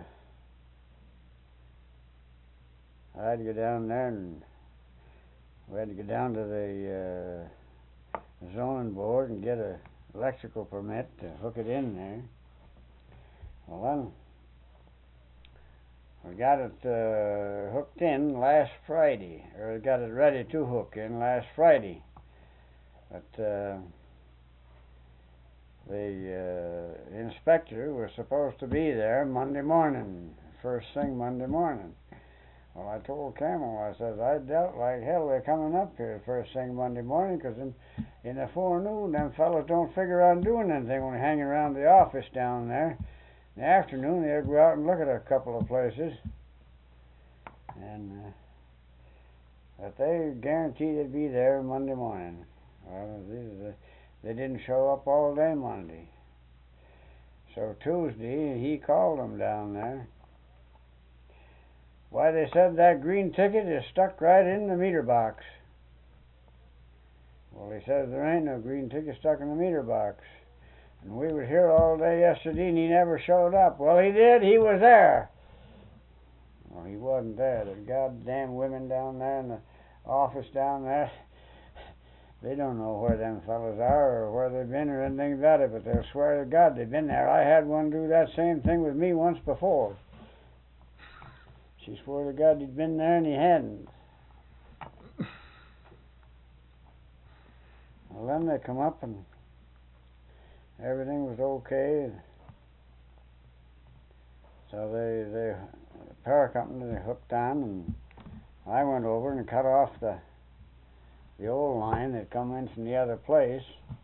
uh, I had to go down there, and we had to go down to the uh, zoning board and get a electrical permit to hook it in there. Well, then we got it uh, hooked in last Friday, or we got it ready to hook in last Friday. But uh, the uh, inspector was supposed to be there Monday morning, first thing Monday morning. Well, I told Camel, I says, I doubt like hell they're coming up here first thing Monday morning, because in, in the forenoon, them fellows don't figure on doing anything when they hang around the office down there. In the afternoon, they'll go out and look at a couple of places. And, uh, but they guaranteed they'd be there Monday morning. Well, they, they didn't show up all day Monday. So Tuesday, he called them down there. Why, they said that green ticket is stuck right in the meter box. Well, he says there ain't no green ticket stuck in the meter box. And we were here all day yesterday and he never showed up. Well, he did. He was there. Well, he wasn't there. The goddamn women down there in the office down there, they don't know where them fellas are or where they've been or anything about it, but they'll swear to God they've been there. I had one do that same thing with me once before. She swore to God he'd been there and he hadn't. Well, then they come up and everything was okay. So they, they, the power company, they hooked on, and I went over and cut off the the old line that come in from the other place,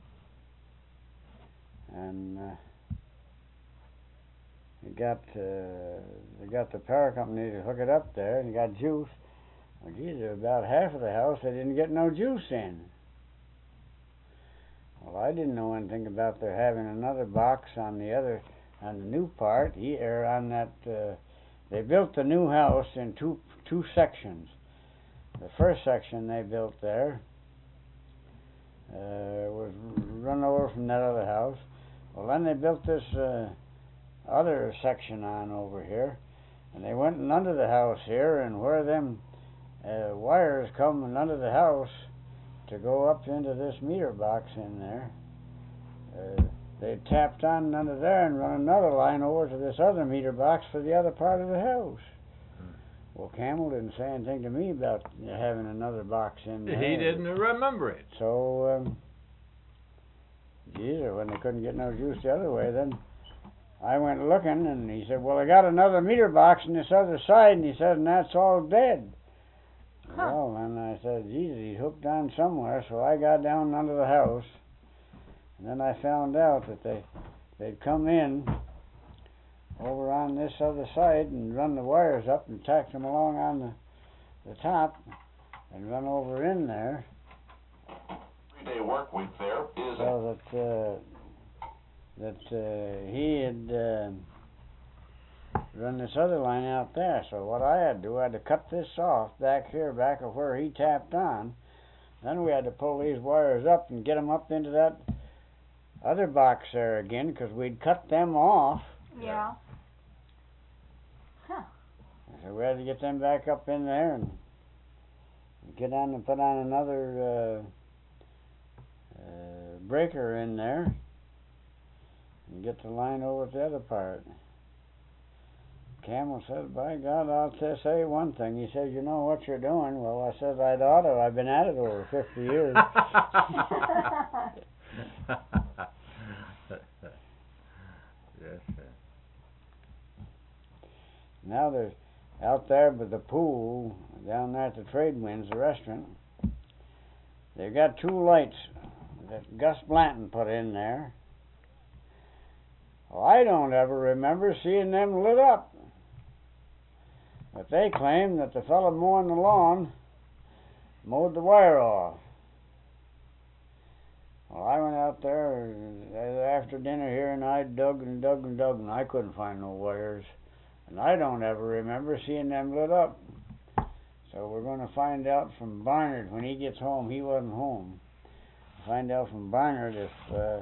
and uh, you got uh, they got the power company to hook it up there, and you got juice. Well, geez, about half of the house they didn't get no juice in. Well, I didn't know anything about their having another box on the other, on the new part. He or on that uh, they built the new house in two two sections. The first section they built there uh, was run over from that other house. Well, then they built this uh, other section on over here, and they went in under the house here, and where them uh, wires coming under the house to go up into this meter box in there. Uh, they tapped on under there and run another line over to this other meter box for the other part of the house. Hmm. Well, Camel didn't say anything to me about having another box in there. He didn't remember it. So, um, geez, when they couldn't get no juice the other way, then I went looking, and he said, well, I got another meter box on this other side, and he said, and that's all dead. Huh. Well, and I said, Jesus, he's hooked on somewhere, so I got down under the house, and then I found out that they, they'd come in over on this other side and run the wires up and tack them along on the, the top and run over in there. Three-day work week there is So that, uh, that uh, he had uh, run this other line out there. So what I had to do, I had to cut this off back here, back of where he tapped on. Then we had to pull these wires up and get them up into that other box there again, because we'd cut them off. Yeah. Huh. So we had to get them back up in there and get on and put on another uh, uh, breaker in there and get the line over to the other part. Camel said, by God, I'll t- say one thing. He said, you know what you're doing? Well, I said, I'd ought to. I've been at it over fifty years. Yes, sir. Now there's out there by the pool, down there at the Trade Winds, the restaurant, they've got two lights that Gus Blanton put in there. Well, I don't ever remember seeing them lit up. But they claim that the fellow mowing the lawn mowed the wire off. Well, I went out there after dinner here and I dug and dug and dug and I couldn't find no wires. And I don't ever remember seeing them lit up. So we're going to find out from Barnard when he gets home. He wasn't home. Find out from Barnard if uh,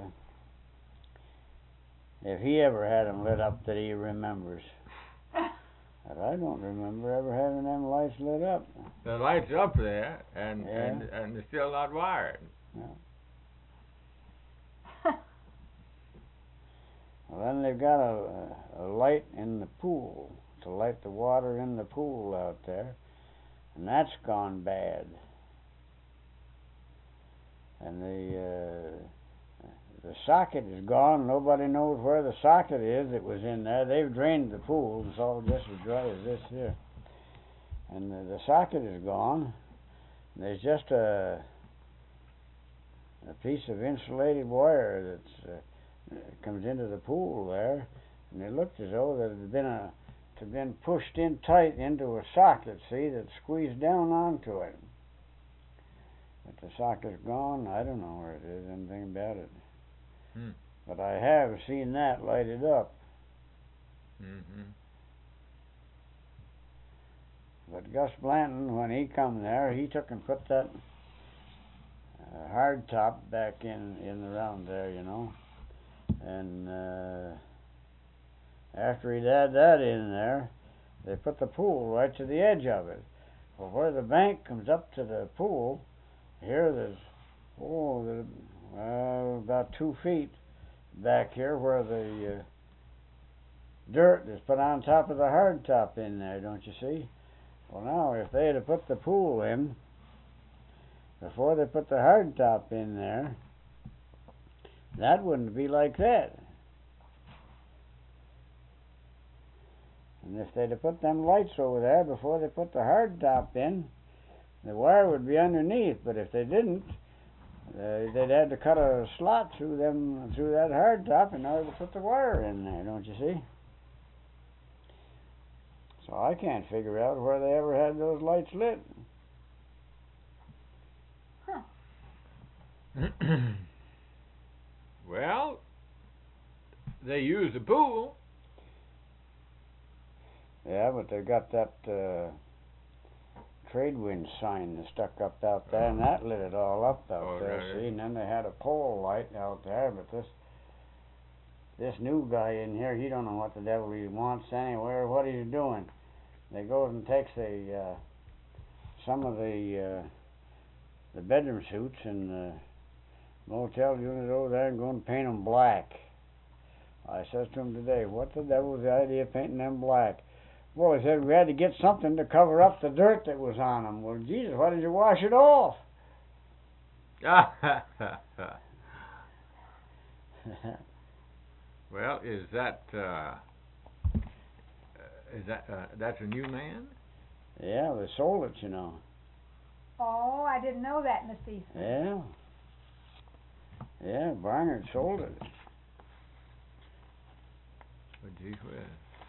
if he ever had them lit up that he remembers. But I don't remember ever having them lights lit up. The light's up there, and Yeah. and and they're still not wired. No. Well, then they've got a, a light in the pool to light the water in the pool out there, and that's gone bad. And the uh, the socket is gone. Nobody knows where the socket is. It was in there. They've drained the pool. It's all just as dry as this here. And the, the socket is gone. There's just a a piece of insulated wire that's uh, comes into the pool there, and it looked as though that it had been a had been pushed in tight into a socket. See, that squeezed down onto it. But the socket's gone. I don't know where it is. Anything about it. Hmm. But I have seen that lighted up. Mm-hmm. But Gus Blanton, when he come there, he took and put that uh, hard top back in in the round there, you know. And uh, after he'd had that in there, they put the pool right to the edge of it. Well, where the bank comes up to the pool, here there's, oh, there's, uh, about two feet back here where the uh, dirt is put on top of the hard top in there, don't you see? Well, now, if they had put the pool in before they put the hard top in there, that wouldn't be like that. And if they'd have put them lights over there before they put the hard top in, the wire would be underneath. But if they didn't, uh, they'd have to cut a slot through them through that hard top in order to put the wire in there, don't you see? So I can't figure out where they ever had those lights lit. Huh. Well, they use the pool. Yeah, but they got that uh, Trade Wind sign that stuck up out there, and that lit it all up out Oh, there, really? see? And then they had a pole light out there, but this this new guy in here, he don't know what the devil he wants anywhere, what he's doing. They goes and takes a uh, some of the uh, the bedroom suits in the motel unit over there and going to paint them black. I says to him today, what the devil's the idea of painting them black? Well, he said, we had to get something to cover up the dirt that was on them. Well, Jesus, why did you wash it off? Well, is that, uh, is that, uh, that's a new man? Yeah, they sold it, you know. Oh, I didn't know that, Mister Eastman. Yeah. Yeah, Barnard sold it. Oh, gee whiz.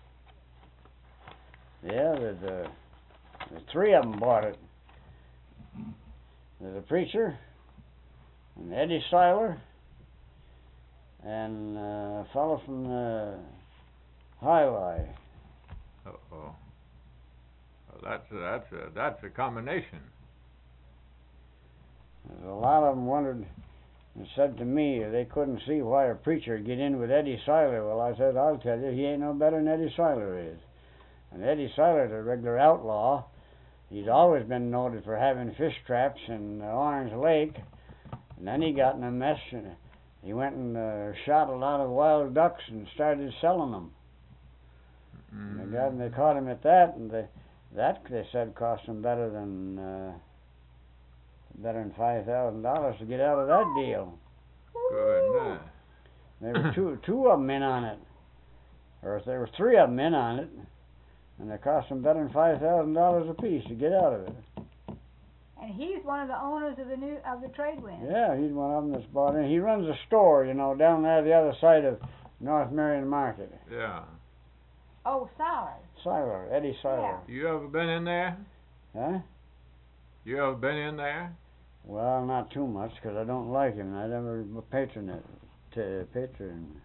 Yeah, there's a, there's three of them bought it. There's a preacher, and Eddie Seiler, and uh, a fellow from the High Lie. Uh-oh. Well, that's a, that's a, that's a combination. There's a lot of them wondered and said to me they couldn't see why a preacher would get in with Eddie Seiler. Well, I said, I'll tell you, he ain't no better than Eddie Seiler is. And Eddie Seiler's a regular outlaw. He's always been noted for having fish traps in uh, Orange Lake. And then he got in a mess, and he went and uh, shot a lot of wild ducks and started selling them. Mm-hmm. And they got him, they caught him at that, and they, that, they said, cost him better than uh, better than five thousand dollars to get out of that deal. Goodness. There were two two of them in on it, or there were three of them in on it, and they cost him better than five thousand dollars apiece to get out of it. And he's one of the owners of the new of the Trade Wind. Yeah, he's one of them that's bought in. He runs a store, you know, down there the other side of North Marion Market. Yeah. Oh, Seiler. Seiler, Eddie Seiler. You ever been in there? Huh? You ever been in there? Well, not too much, because I don't like him. I never patron it, t- patron,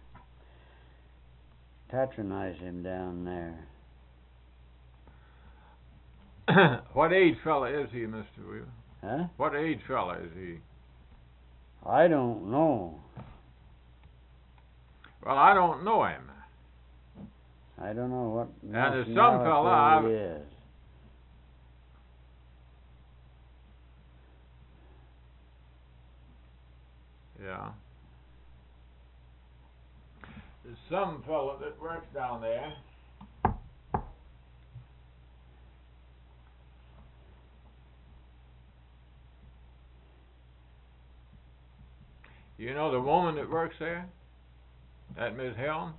patronize him down there. What age fella is he, Mister Weaver? Huh? What age fella is he? I don't know. Well, I don't know him. I don't know what And there's some fella he I've- is. Yeah. There's some fellow that works down there. You know the woman that works there? That Miss Helm?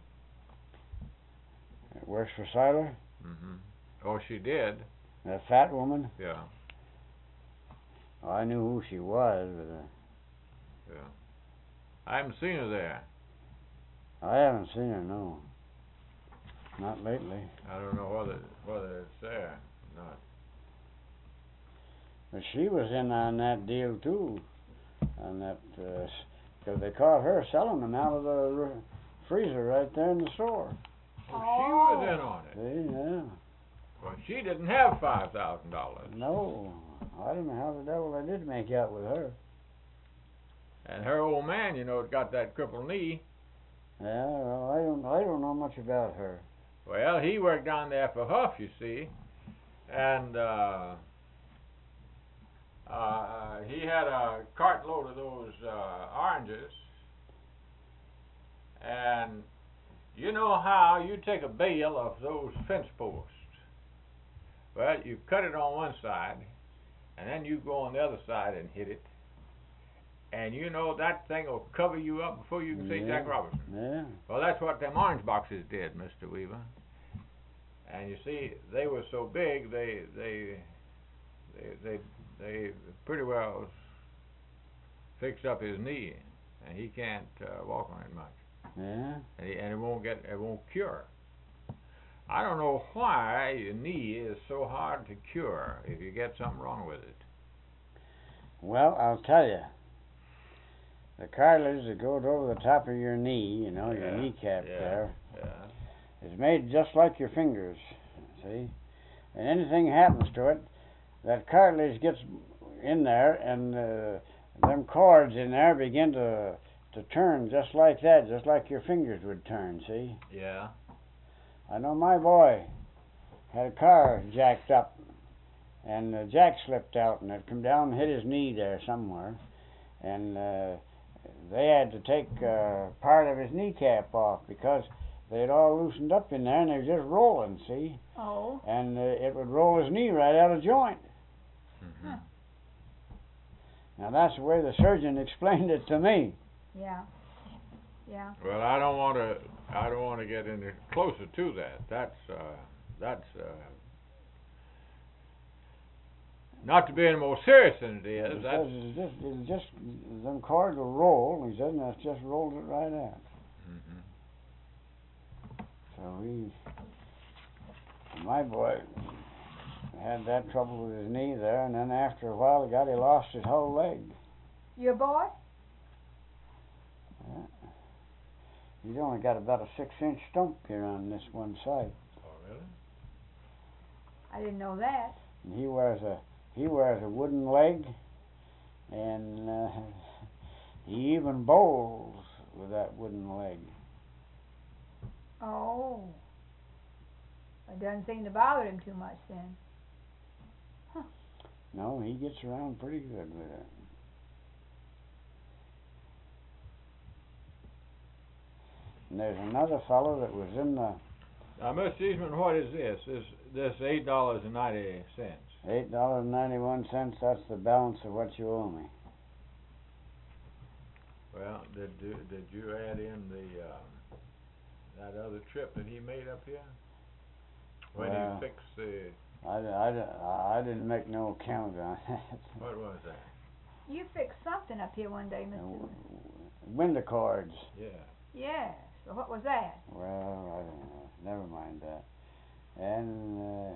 It works for Seiler? Mm-hmm. Oh, she did. That fat woman? Yeah. Oh, I knew who she was, but uh, Yeah. I haven't seen her there. I haven't seen her, no. Not lately. I don't know whether whether it's there or not. But she was in on that deal, too. On that, because they caught her selling them out of the r- freezer right there in the store. Well, she was in on it. See, yeah. Well, she didn't have five thousand dollars. No, I don't know how the devil I did make out with her. And her old man, you know, had got that crippled knee. Yeah, well, I don't, I don't know much about her. Well, he worked down there for Huff, you see, and uh, uh, he had a cartload of those uh, oranges, and you know how you take a bale of those fence posts. Well, you cut it on one side, and then you go on the other side and hit it, and you know that thing will cover you up before you can see Yeah. Jack Robinson. Yeah. Well, that's what them orange boxes did, Mister Weaver. And you see, they were so big, they they they they, they pretty well fixed up his knee, and he can't uh, walk on it much, Yeah. and, he, and it won't get it won't cure. I don't know why your knee is so hard to cure if you get something wrong with it. Well, I'll tell you. The cartilage that goes over the top of your knee, you know, your Yeah, kneecap yeah, there, Yeah. is made just like your fingers, see? And anything happens to it, that cartilage gets in there, and uh, them cords in there begin to to turn just like that, just like your fingers would turn, see? Yeah. I know my boy had a car jacked up, and uh, Jack slipped out, and it come down and hit his knee there somewhere, and uh, they had to take uh, part of his kneecap off because they'd all loosened up in there, and they were just rolling, see? Oh. And uh, it would roll his knee right out of joint. Mm-hmm. Huh. Now that's the way the surgeon explained it to me. Yeah. Yeah. Well, I don't want to. I don't want to get any closer to that. That's uh, that's uh, not to be any more serious than it is. He That's says it's just, it's just them cords will roll. He said, and it's just rolled it right out. mm-hmm. So he, my boy, had that trouble with his knee there, and then after a while, God, he lost his whole leg. Your boy? Yeah. He's only got about a six-inch stump here on this one side. Oh, really? I didn't know that. And he wears a he wears a wooden leg, and uh, he even bowls with that wooden leg. Oh. It doesn't seem to bother him too much then. Huh. No, he gets around pretty good with it. And there's another fellow that was in the Now, Mister Eastman, what is this? This this eight dollars and ninety cents. eight dollars and ninety-one cents. That's the balance of what you owe me. Well, did you, did you add in the um, that other trip that he made up here when Well, he fixed the I, I, I didn't make no count on that. what was that? You fixed something up here one day, Mister Uh, window cords. Yeah. Yes. So what was that? Well, I don't know. Never mind that. And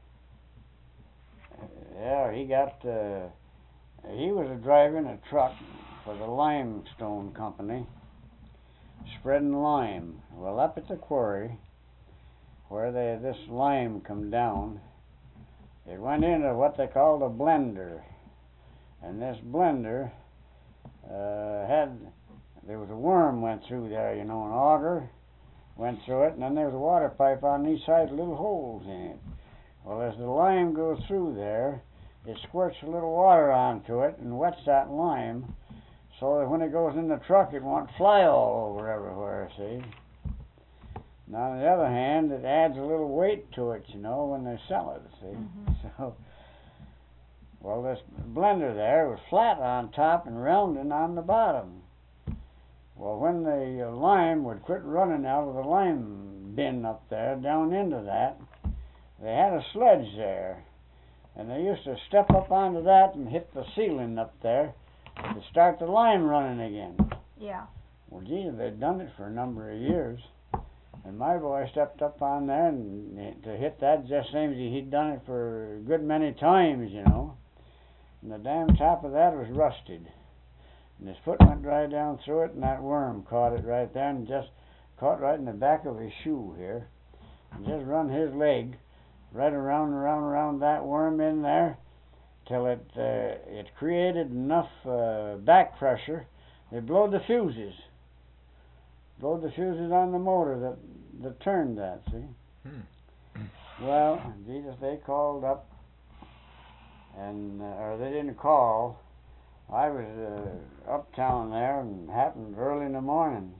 uh, yeah, he got. Uh, he was driving a truck for the limestone company, spreading lime. Well, up at the quarry, where they this lime come down, it went into what they called a blender, and this blender uh, had. There was a worm went through there, you know, an auger went through it, and then there was a water pipe on each side, little holes in it. Well, as the lime goes through there, it squirts a little water onto it and wets that lime, so that when it goes in the truck, it won't fly all over everywhere, see? Now, on the other hand, it adds a little weight to it, you know, when they sell it, see? Mm-hmm. So, well, this blender there was flat on top and rounded on the bottom. Well, when the uh, lime would quit running out of the lime bin up there, down into that, they had a sledge there. And they used to step up onto that and hit the ceiling up there to start the lime running again. Yeah. Well, gee, they'd done it for a number of years. And my boy stepped up on there and to hit that just same as he'd done it for a good many times, you know. And the damn top of that was rusted. And his foot went right down through it, and that worm caught it right there and just caught right in the back of his shoe here. And just run his leg right around and around and around that worm in there till it uh, it created enough uh, back pressure. It blowed the fuses. Blowed the fuses on the motor that, that turned that, see? Hmm. Well, Jesus, they called up, and uh, or they didn't call. I was uh, uptown there, and it happened early in the morning.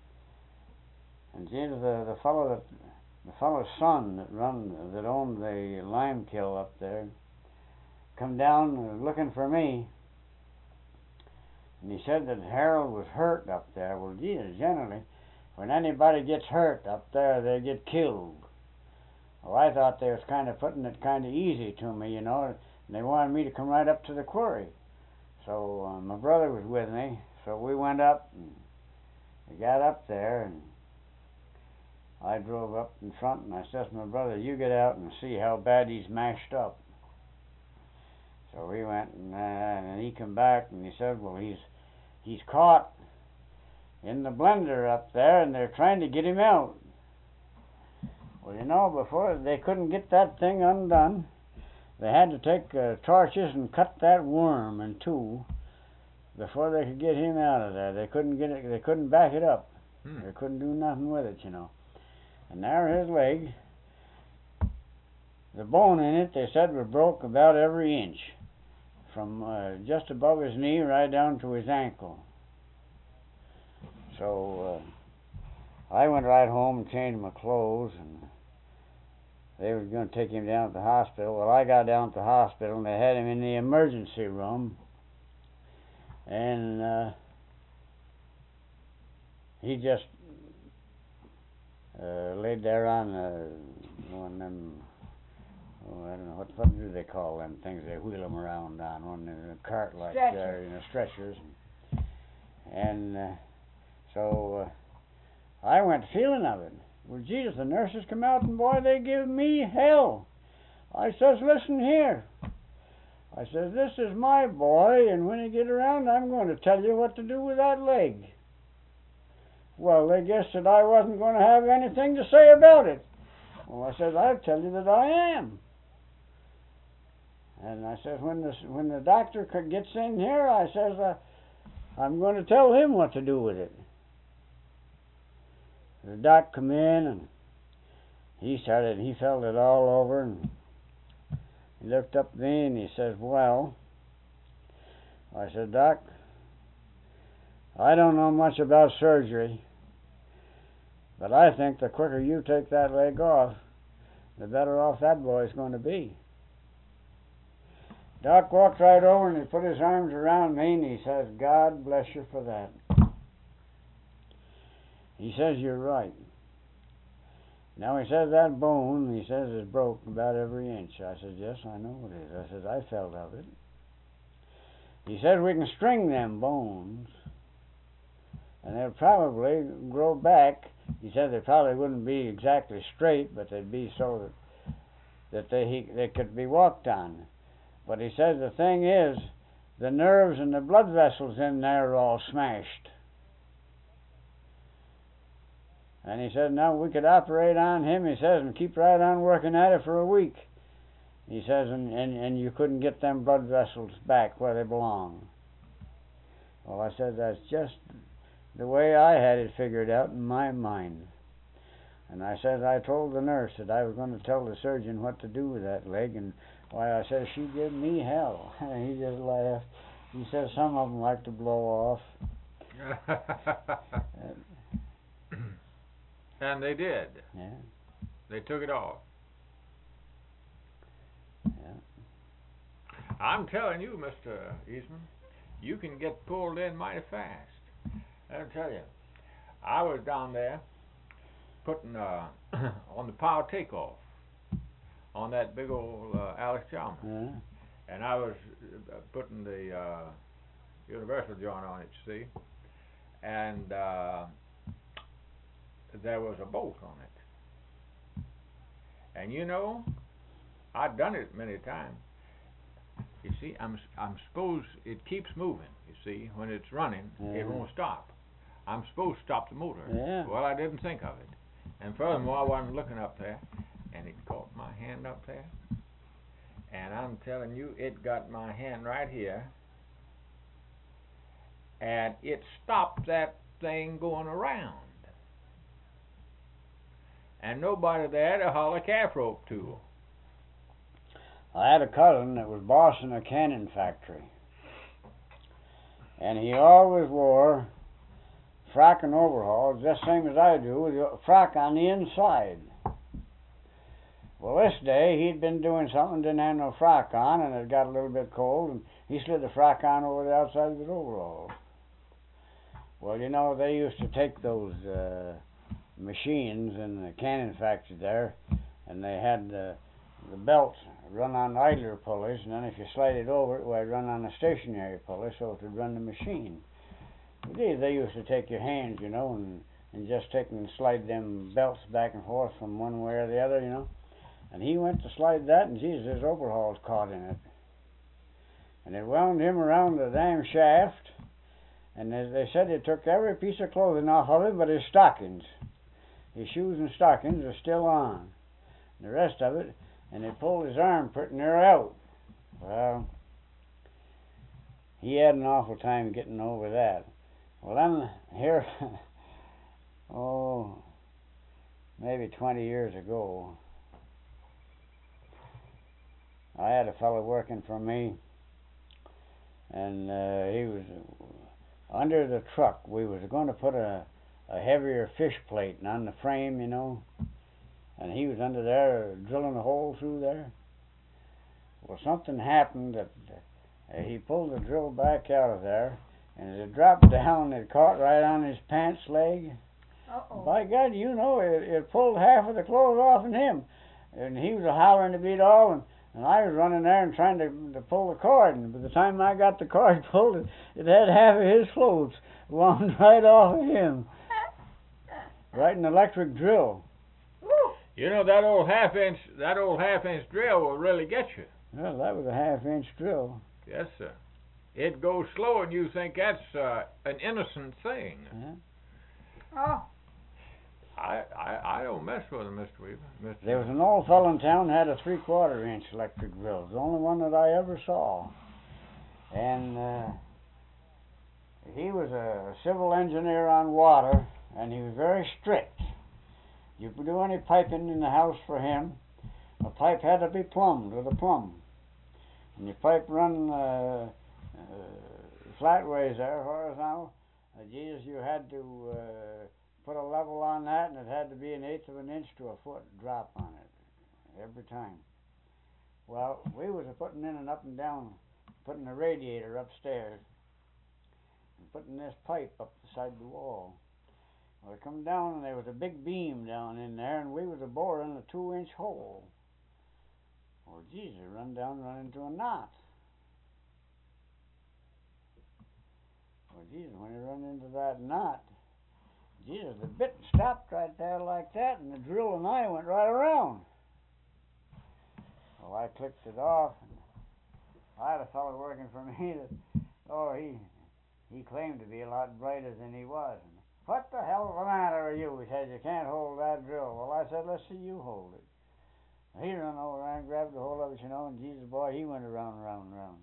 And Jesus, the the fellow that the fellow's son that run that owned the lime kiln up there, come down uh, looking for me, and he said that Harold was hurt up there. Well, Jesus, generally, when anybody gets hurt up there, they get killed. Well, I thought they was kind of putting it kind of easy to me, you know, and they wanted me to come right up to the quarry. So uh, my brother was with me, so we went up, and we got up there, and I drove up in front, and I said to my brother, you get out and see how bad he's mashed up. So we went, and, uh, and he come back, and he said, well, he's he's caught in the blender up there, and they're trying to get him out. Well, you know, before they couldn't get that thing undone, they had to take uh, torches and cut that worm in two before they could get him out of there. They couldn't get it. They couldn't back it up. Hmm. They couldn't do nothing with it, you know. And there his leg. the bone in it, they said, was broke about every inch, from uh, just above his knee right down to his ankle. So uh, I went right home and changed my clothes, and they were going to take him down to the hospital. Well, I got down to the hospital, and they had him in the emergency room, and uh, he just uh, laid there on uh, one of them, oh, I don't know, what, what do they call them things they wheel him around on, one in a cart like that, Stretcher. you know, stretchers. And uh, so uh, I went feeling of it. Well, Jesus, the nurses come out, and boy, they give me hell. I says, listen here. I says, this is my boy, and when you get around, I'm going to tell you what to do with that leg. Well, they guessed that I wasn't going to have anything to say about it. Well, I says, I'll tell you that I am. And I says, when the, when the doctor gets in here, I says, uh, I'm going to tell him what to do with it. The doc come in, and he started, he felt it all over, and he looked up at me, and he says, well, I said, Doc, I don't know much about surgery, but I think the quicker you take that leg off, the better off that boy's going to be. Doc walked right over, and he put his arms around me, and he says, God bless you for that. He says, you're right. Now, he says that bone, he says, is broke about every inch. I said, yes, I know it is. I said, I felt of it. He said, we can string them bones, and they'll probably grow back. He said they probably wouldn't be exactly straight, but they'd be so that, that they, he, they could be walked on. But he says the thing is, the nerves and the blood vessels in there are all smashed. And he said, now we could operate on him, he says, and keep right on working at it for a week. He says, and, and, and you couldn't get them blood vessels back where they belong. Well, I said, that's just the way I had it figured out in my mind. And I said, I told the nurse that I was going to tell the surgeon what to do with that leg, and why, I said, she give me hell. And he just laughed. He says, some of them like to blow off. and, And they did. Yeah. They took it off. Yeah. I'm telling you, Mister Eastman, you can get pulled in mighty fast. I'll tell you. I was down there putting uh, on the power takeoff on that big old uh, Alex Chalmers. Yeah. And I was uh, putting the uh, universal joint on it, see? And uh, there was a bolt on it. And you know, I've done it many times. You see, I'm I'm supposed it keeps moving. You see, when it's running, Yeah. it won't stop. I'm supposed to stop the motor. Yeah. Well, I didn't think of it. And furthermore, I wasn't looking up there, and it caught my hand up there. And I'm telling you, it got my hand right here, and it stopped that thing going around. And nobody there to holler calf rope to. I had a cousin that was bossing a cannon factory, and he always wore frock and overalls, just same as I do, with a frock on the inside. Well, this day he'd been doing something, didn't have no frock on, and it got a little bit cold, and he slid the frock on over the outside of his overalls. Well, you know, they used to take those uh, machines in the cannon factory there, and they had uh, the belt run on idler pulleys, and then if you slide it over, it would run on a stationary pulley, so it would run the machine. They, they used to take your hands, you know, and, and just take and slide them belts back and forth from one way or the other, you know. And he went to slide that, and Jesus, his overalls caught in it. And it wound him around the damn shaft, and as they said, it took every piece of clothing off of him but his stockings. His shoes and stockings are still on. And the rest of it, and they pulled his arm pretty near out. Well, he had an awful time getting over that. Well, then, here, oh, maybe twenty years ago, I had a fellow working for me, and uh, he was under the truck. We was going to put a, a heavier fish plate on the frame, you know, and he was under there drilling a hole through there. Well, something happened that uh, he pulled the drill back out of there, and as it dropped down, it caught right on his pants leg. Uh-oh. By God, you know, it, it pulled half of the clothes off of him. And he was a hollering to beat all, and, and I was running there and trying to, to pull the cord. And by the time I got the cord pulled, it, it had half of his clothes wound right off of him. Right in the electric drill. You know, that old half inch, that old half inch drill will really get you. Well, that was a half inch drill. Yes, sir. It goes slow, and you think that's uh, an innocent thing. Uh-huh. Oh. I, I I don't mess with them, Mister Weaver. Mister There was an old fellow in town had a three quarter inch electric drill. It was the only one that I ever saw. And uh, he was a civil engineer on water, and he was very strict. You could do any piping in the house for him, a pipe had to be plumbed with a plumb. And your pipe run uh, uh, flatways there, horizontal, uh, Jesus, you had to uh, put a level on that, and it had to be an eighth of an inch to a foot drop on it every time. Well, we was putting in and up and down, putting a radiator upstairs, and putting this pipe up the side of the wall. Well, I come down, and there was a big beam down in there, and we was a boring a two inch hole. Well, geez, it run down, run into a knot. Well, geez, when it run into that knot, Jesus, the bit stopped right there like that, and the drill and I went right around. Well, I clicked it off, and I had a fellow working for me that, oh, he he claimed to be a lot brighter than he was. And, what the hell's the matter with you? He said, you can't hold that drill. Well, I said, let's see you hold it. He run over there and grabbed a hold of it, you know, and Jesus, boy, he went around, around, around.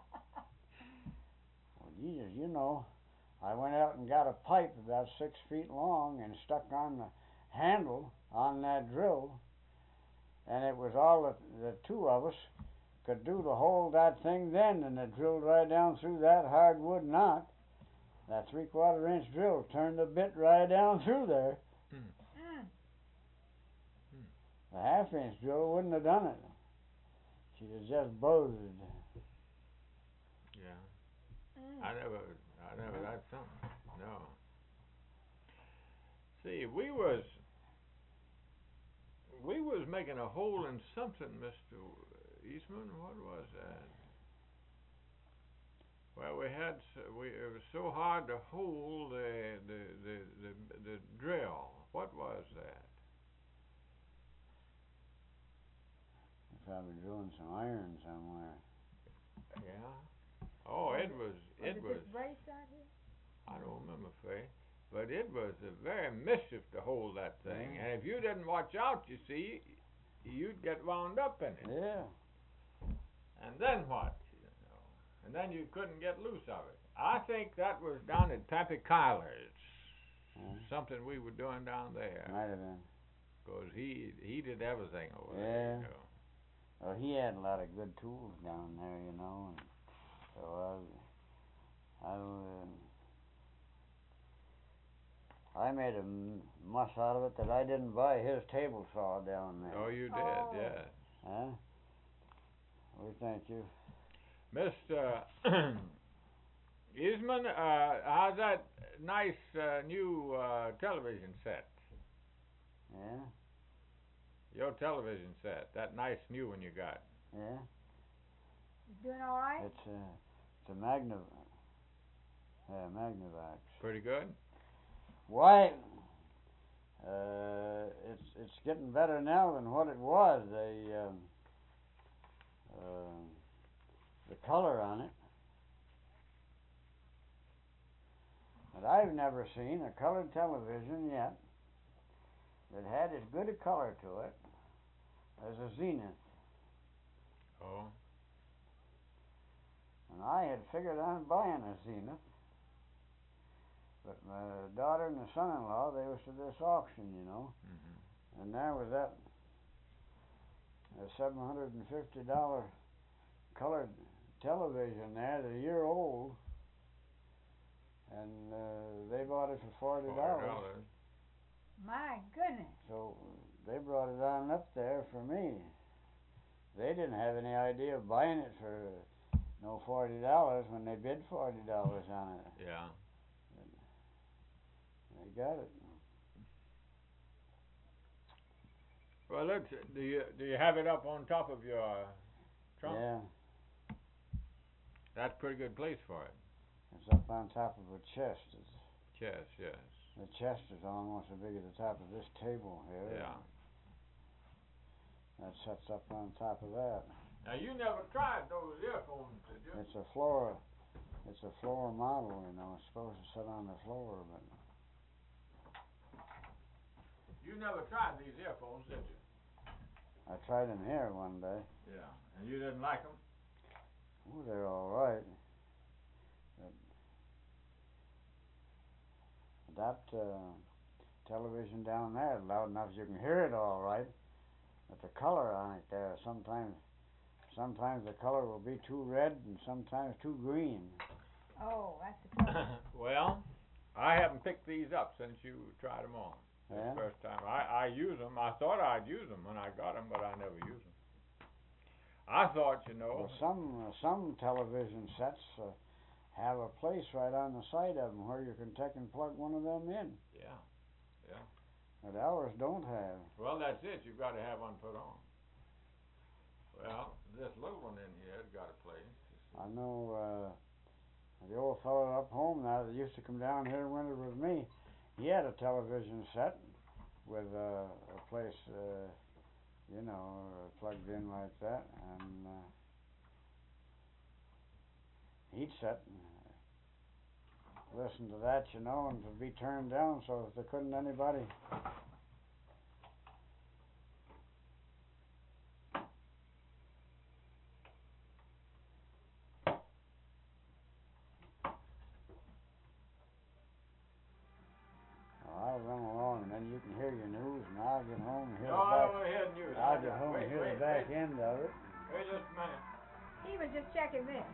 Well, Jesus, you know, I went out and got a pipe about six feet long and stuck on the handle on that drill, and it was all that the two of us could do to hold that thing then, and it drilled right down through that hardwood knot. That three-quarter inch drill turned the bit right down through there. Hmm. The half-inch drill wouldn't have done it. She'd have just buzzed. Yeah. I never, I never, that's something. No. See, we was, we was making a hole in something, Mister Eastman. What was that? Well, we had, we, it was so hard to hold the, the, the, the, the drill. What was that? Probably drilling some iron somewhere. Yeah. Oh, it was, Was it it was, this brace out here? I don't remember, Faye, but it was a very mischief to hold that thing. Yeah. And if you didn't watch out, you see, you'd get wound up in it. Yeah. And then what? You know, and then you couldn't get loose of it. I think that was down at Pappy Kyler's. Yeah. Something we were doing down there. Might have been. Because he, he did everything over Yeah. there. You know. Well, he had a lot of good tools down there, you know, and so I, I, uh, I made a m- muss out of it that I didn't buy his table saw down there. Oh, you did, Oh. yes. Huh? We thank you. Mister Eastman, uh, how's that nice uh, new uh, television set? Yeah? Your television set, that nice new one you got. Yeah? You doing all right? It's a, it's a Magna, yeah, Magnavox. Pretty good? Why, uh, it's it's getting better now than what it was. They, um, uh, the color on it. But I've never seen a colored television yet that had as good a color to it as a Zenith. Oh. And I had figured on buying a Zenith, but my daughter and the son-in-law, they was to this auction, you know, Mm-hmm. and there was that a seven hundred and fifty dollar colored television there, they're a year old, and uh, they bought it for forty dollars. My goodness. So they brought it on up there for me. They didn't have any idea of buying it for no forty dollars when they bid forty dollars on it. Yeah. They got it. Well, let's, do you, do you have it up on top of your uh, trunk? Yeah, That's a pretty good place for it. it's up on top of a chest. It's, Chest, yes. the chest is almost as big as the top of this table here. Yeah. That sets up on top of that. Now, you never tried those earphones, did you? It's a floor, it's a floor model, you know. It's supposed to sit on the floor, but You never tried these earphones, did you? I tried them here one day. Yeah. And you didn't like them? Oh, they're all right. But that uh, television down there is loud enough you can hear it all right. But the color on it there, sometimes, sometimes the color will be too red and sometimes too green. Oh, that's the trouble. Well, I haven't picked these up since you tried them on. Yeah? The first time. I, I use them. I thought I'd use them when I got them, but I never used them. I thought, you know... Well, some, uh, some television sets uh, have a place right on the side of them where you can take and plug one of them in. Yeah, yeah. But ours don't have. Well, that's it. You've got to have one put on. Well, this little one in here has got a place. I know uh, the old fellow up home now that used to come down here and winter with me, he had a television set with uh, a place, uh, you know, uh, plugged in like that, and uh, he'd sit and uh, listen to that, you know, and to be turned down so that there couldn't anybody. I'll run along and then you can hear your news, and I'll get home and hear No, the I back. don't hear the news. I'll get home wait, and hear wait, the back wait. end of it. Wait just a minute. He was just checking this.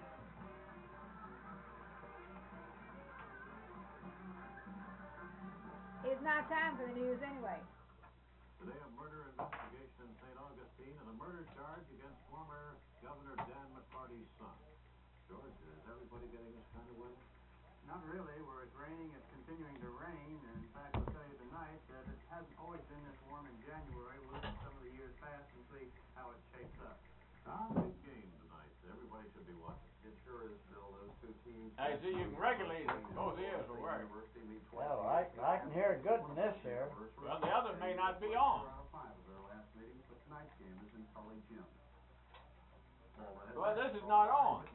It's not time for the news anyway. Today, a murder investigation in Saint Augustine and a murder charge against former Governor Dan McCarty's son. George, is everybody getting this kind of weather? Not really. Where it's raining, it's continuing to rain. And in fact, I'll tell you tonight that it hasn't always been this warm in January. We'll look at some of the years past and see how it shapes up. Ah, big game tonight. Everybody should be watching. It sure is, Bill. Those two teams. Hey, see, you can regulate it. Both ears will work. Well, I, I can hear it good in this here. Well, the other may not be on. Around five of their last meetings, but tonight's game is in Tully Gym. Well, this is not on.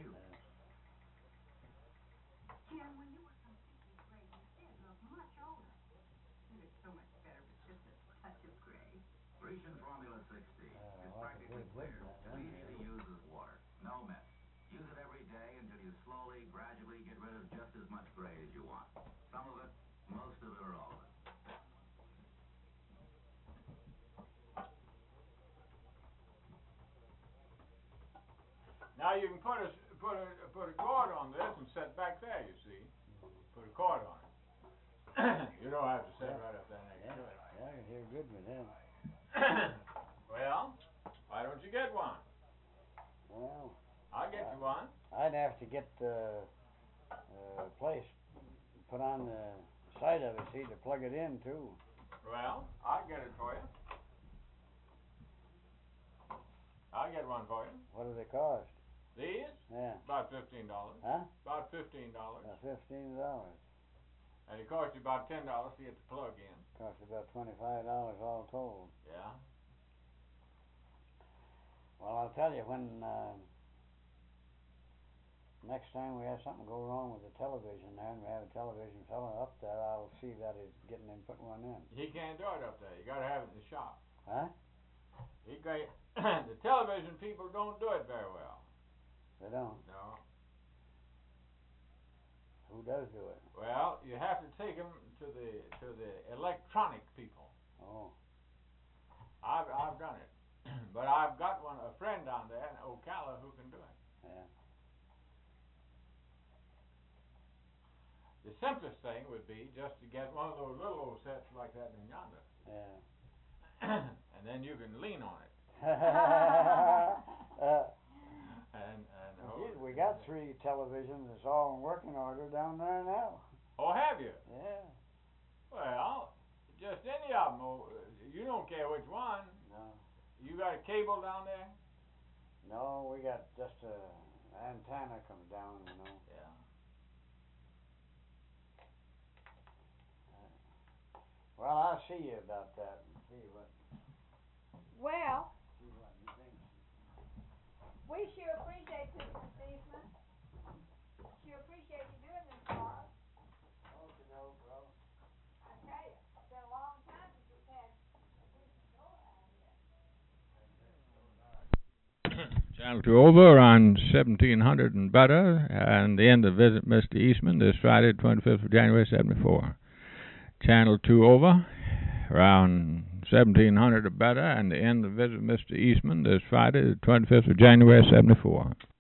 Jim, when you were from sixth grade, you did look much older. You look so much better with just a touch of gray. Grecian Formula sixty Uh, is I like practically it good, clear. good, It good. easily uses water. No mess. Use it every day until you slowly, gradually get rid of just as much gray as you want. Some of it, most of it, or all of it. Now you can put a put a put a cord on this and set back there. You see, put a cord on it. You don't have to set Yeah. right up there next Yeah, to it. yeah, I can hear good with him. Well, why don't you get one? Well, I'll get you one. I'd have to get the uh, place put on the side of it, see, to plug it in too. Well, I'll get it for you. I'll get one for you. What do they cost? These? Yeah. About fifteen dollars. Huh? About fifteen dollars. About fifteen dollars. And it costs you about ten dollars to get the plug in. Costs about twenty-five dollars all told. Yeah. Well, I'll tell you, when uh, next time we have something go wrong with the television there, and we have a television fella up there, I'll see that he's getting him put one in. He can't do it up there. You got to have it in the shop. Huh? He got, the television people don't do it very well. They don't. No. Who does do it? Well, you have to take them to the to the electronic people. Oh. I've I've done it. but I've got one, a friend down there in Ocala who can do it. Yeah. The simplest thing would be just to get one of those little old sets like that in yonder, Yeah. and then you can lean on it. uh, And and Geez, hold we it. got three televisions that's all in working order down there now. Oh, have you? Yeah. Well, just any of them. Oh, you don't care which one. No. You got a cable down there? No, we got just a antenna comes down, you know. Yeah. Well, I'll see you about that and see what Well, see what you think. we sure appreciate this, Mister Eastman. Sure appreciate you doing this for us. Okay, no, well. I tell you, it's been a long time since we've had a decent show around here. Channel two over on seventeen hundred and better, and the end of Visit Mister Eastman this Friday, twenty-fifth of January, seventy-four. Channel two over, around seventeen hundred or better, and the end of Visit Mister Eastman this Friday, the twenty-fifth of January, seventy-four.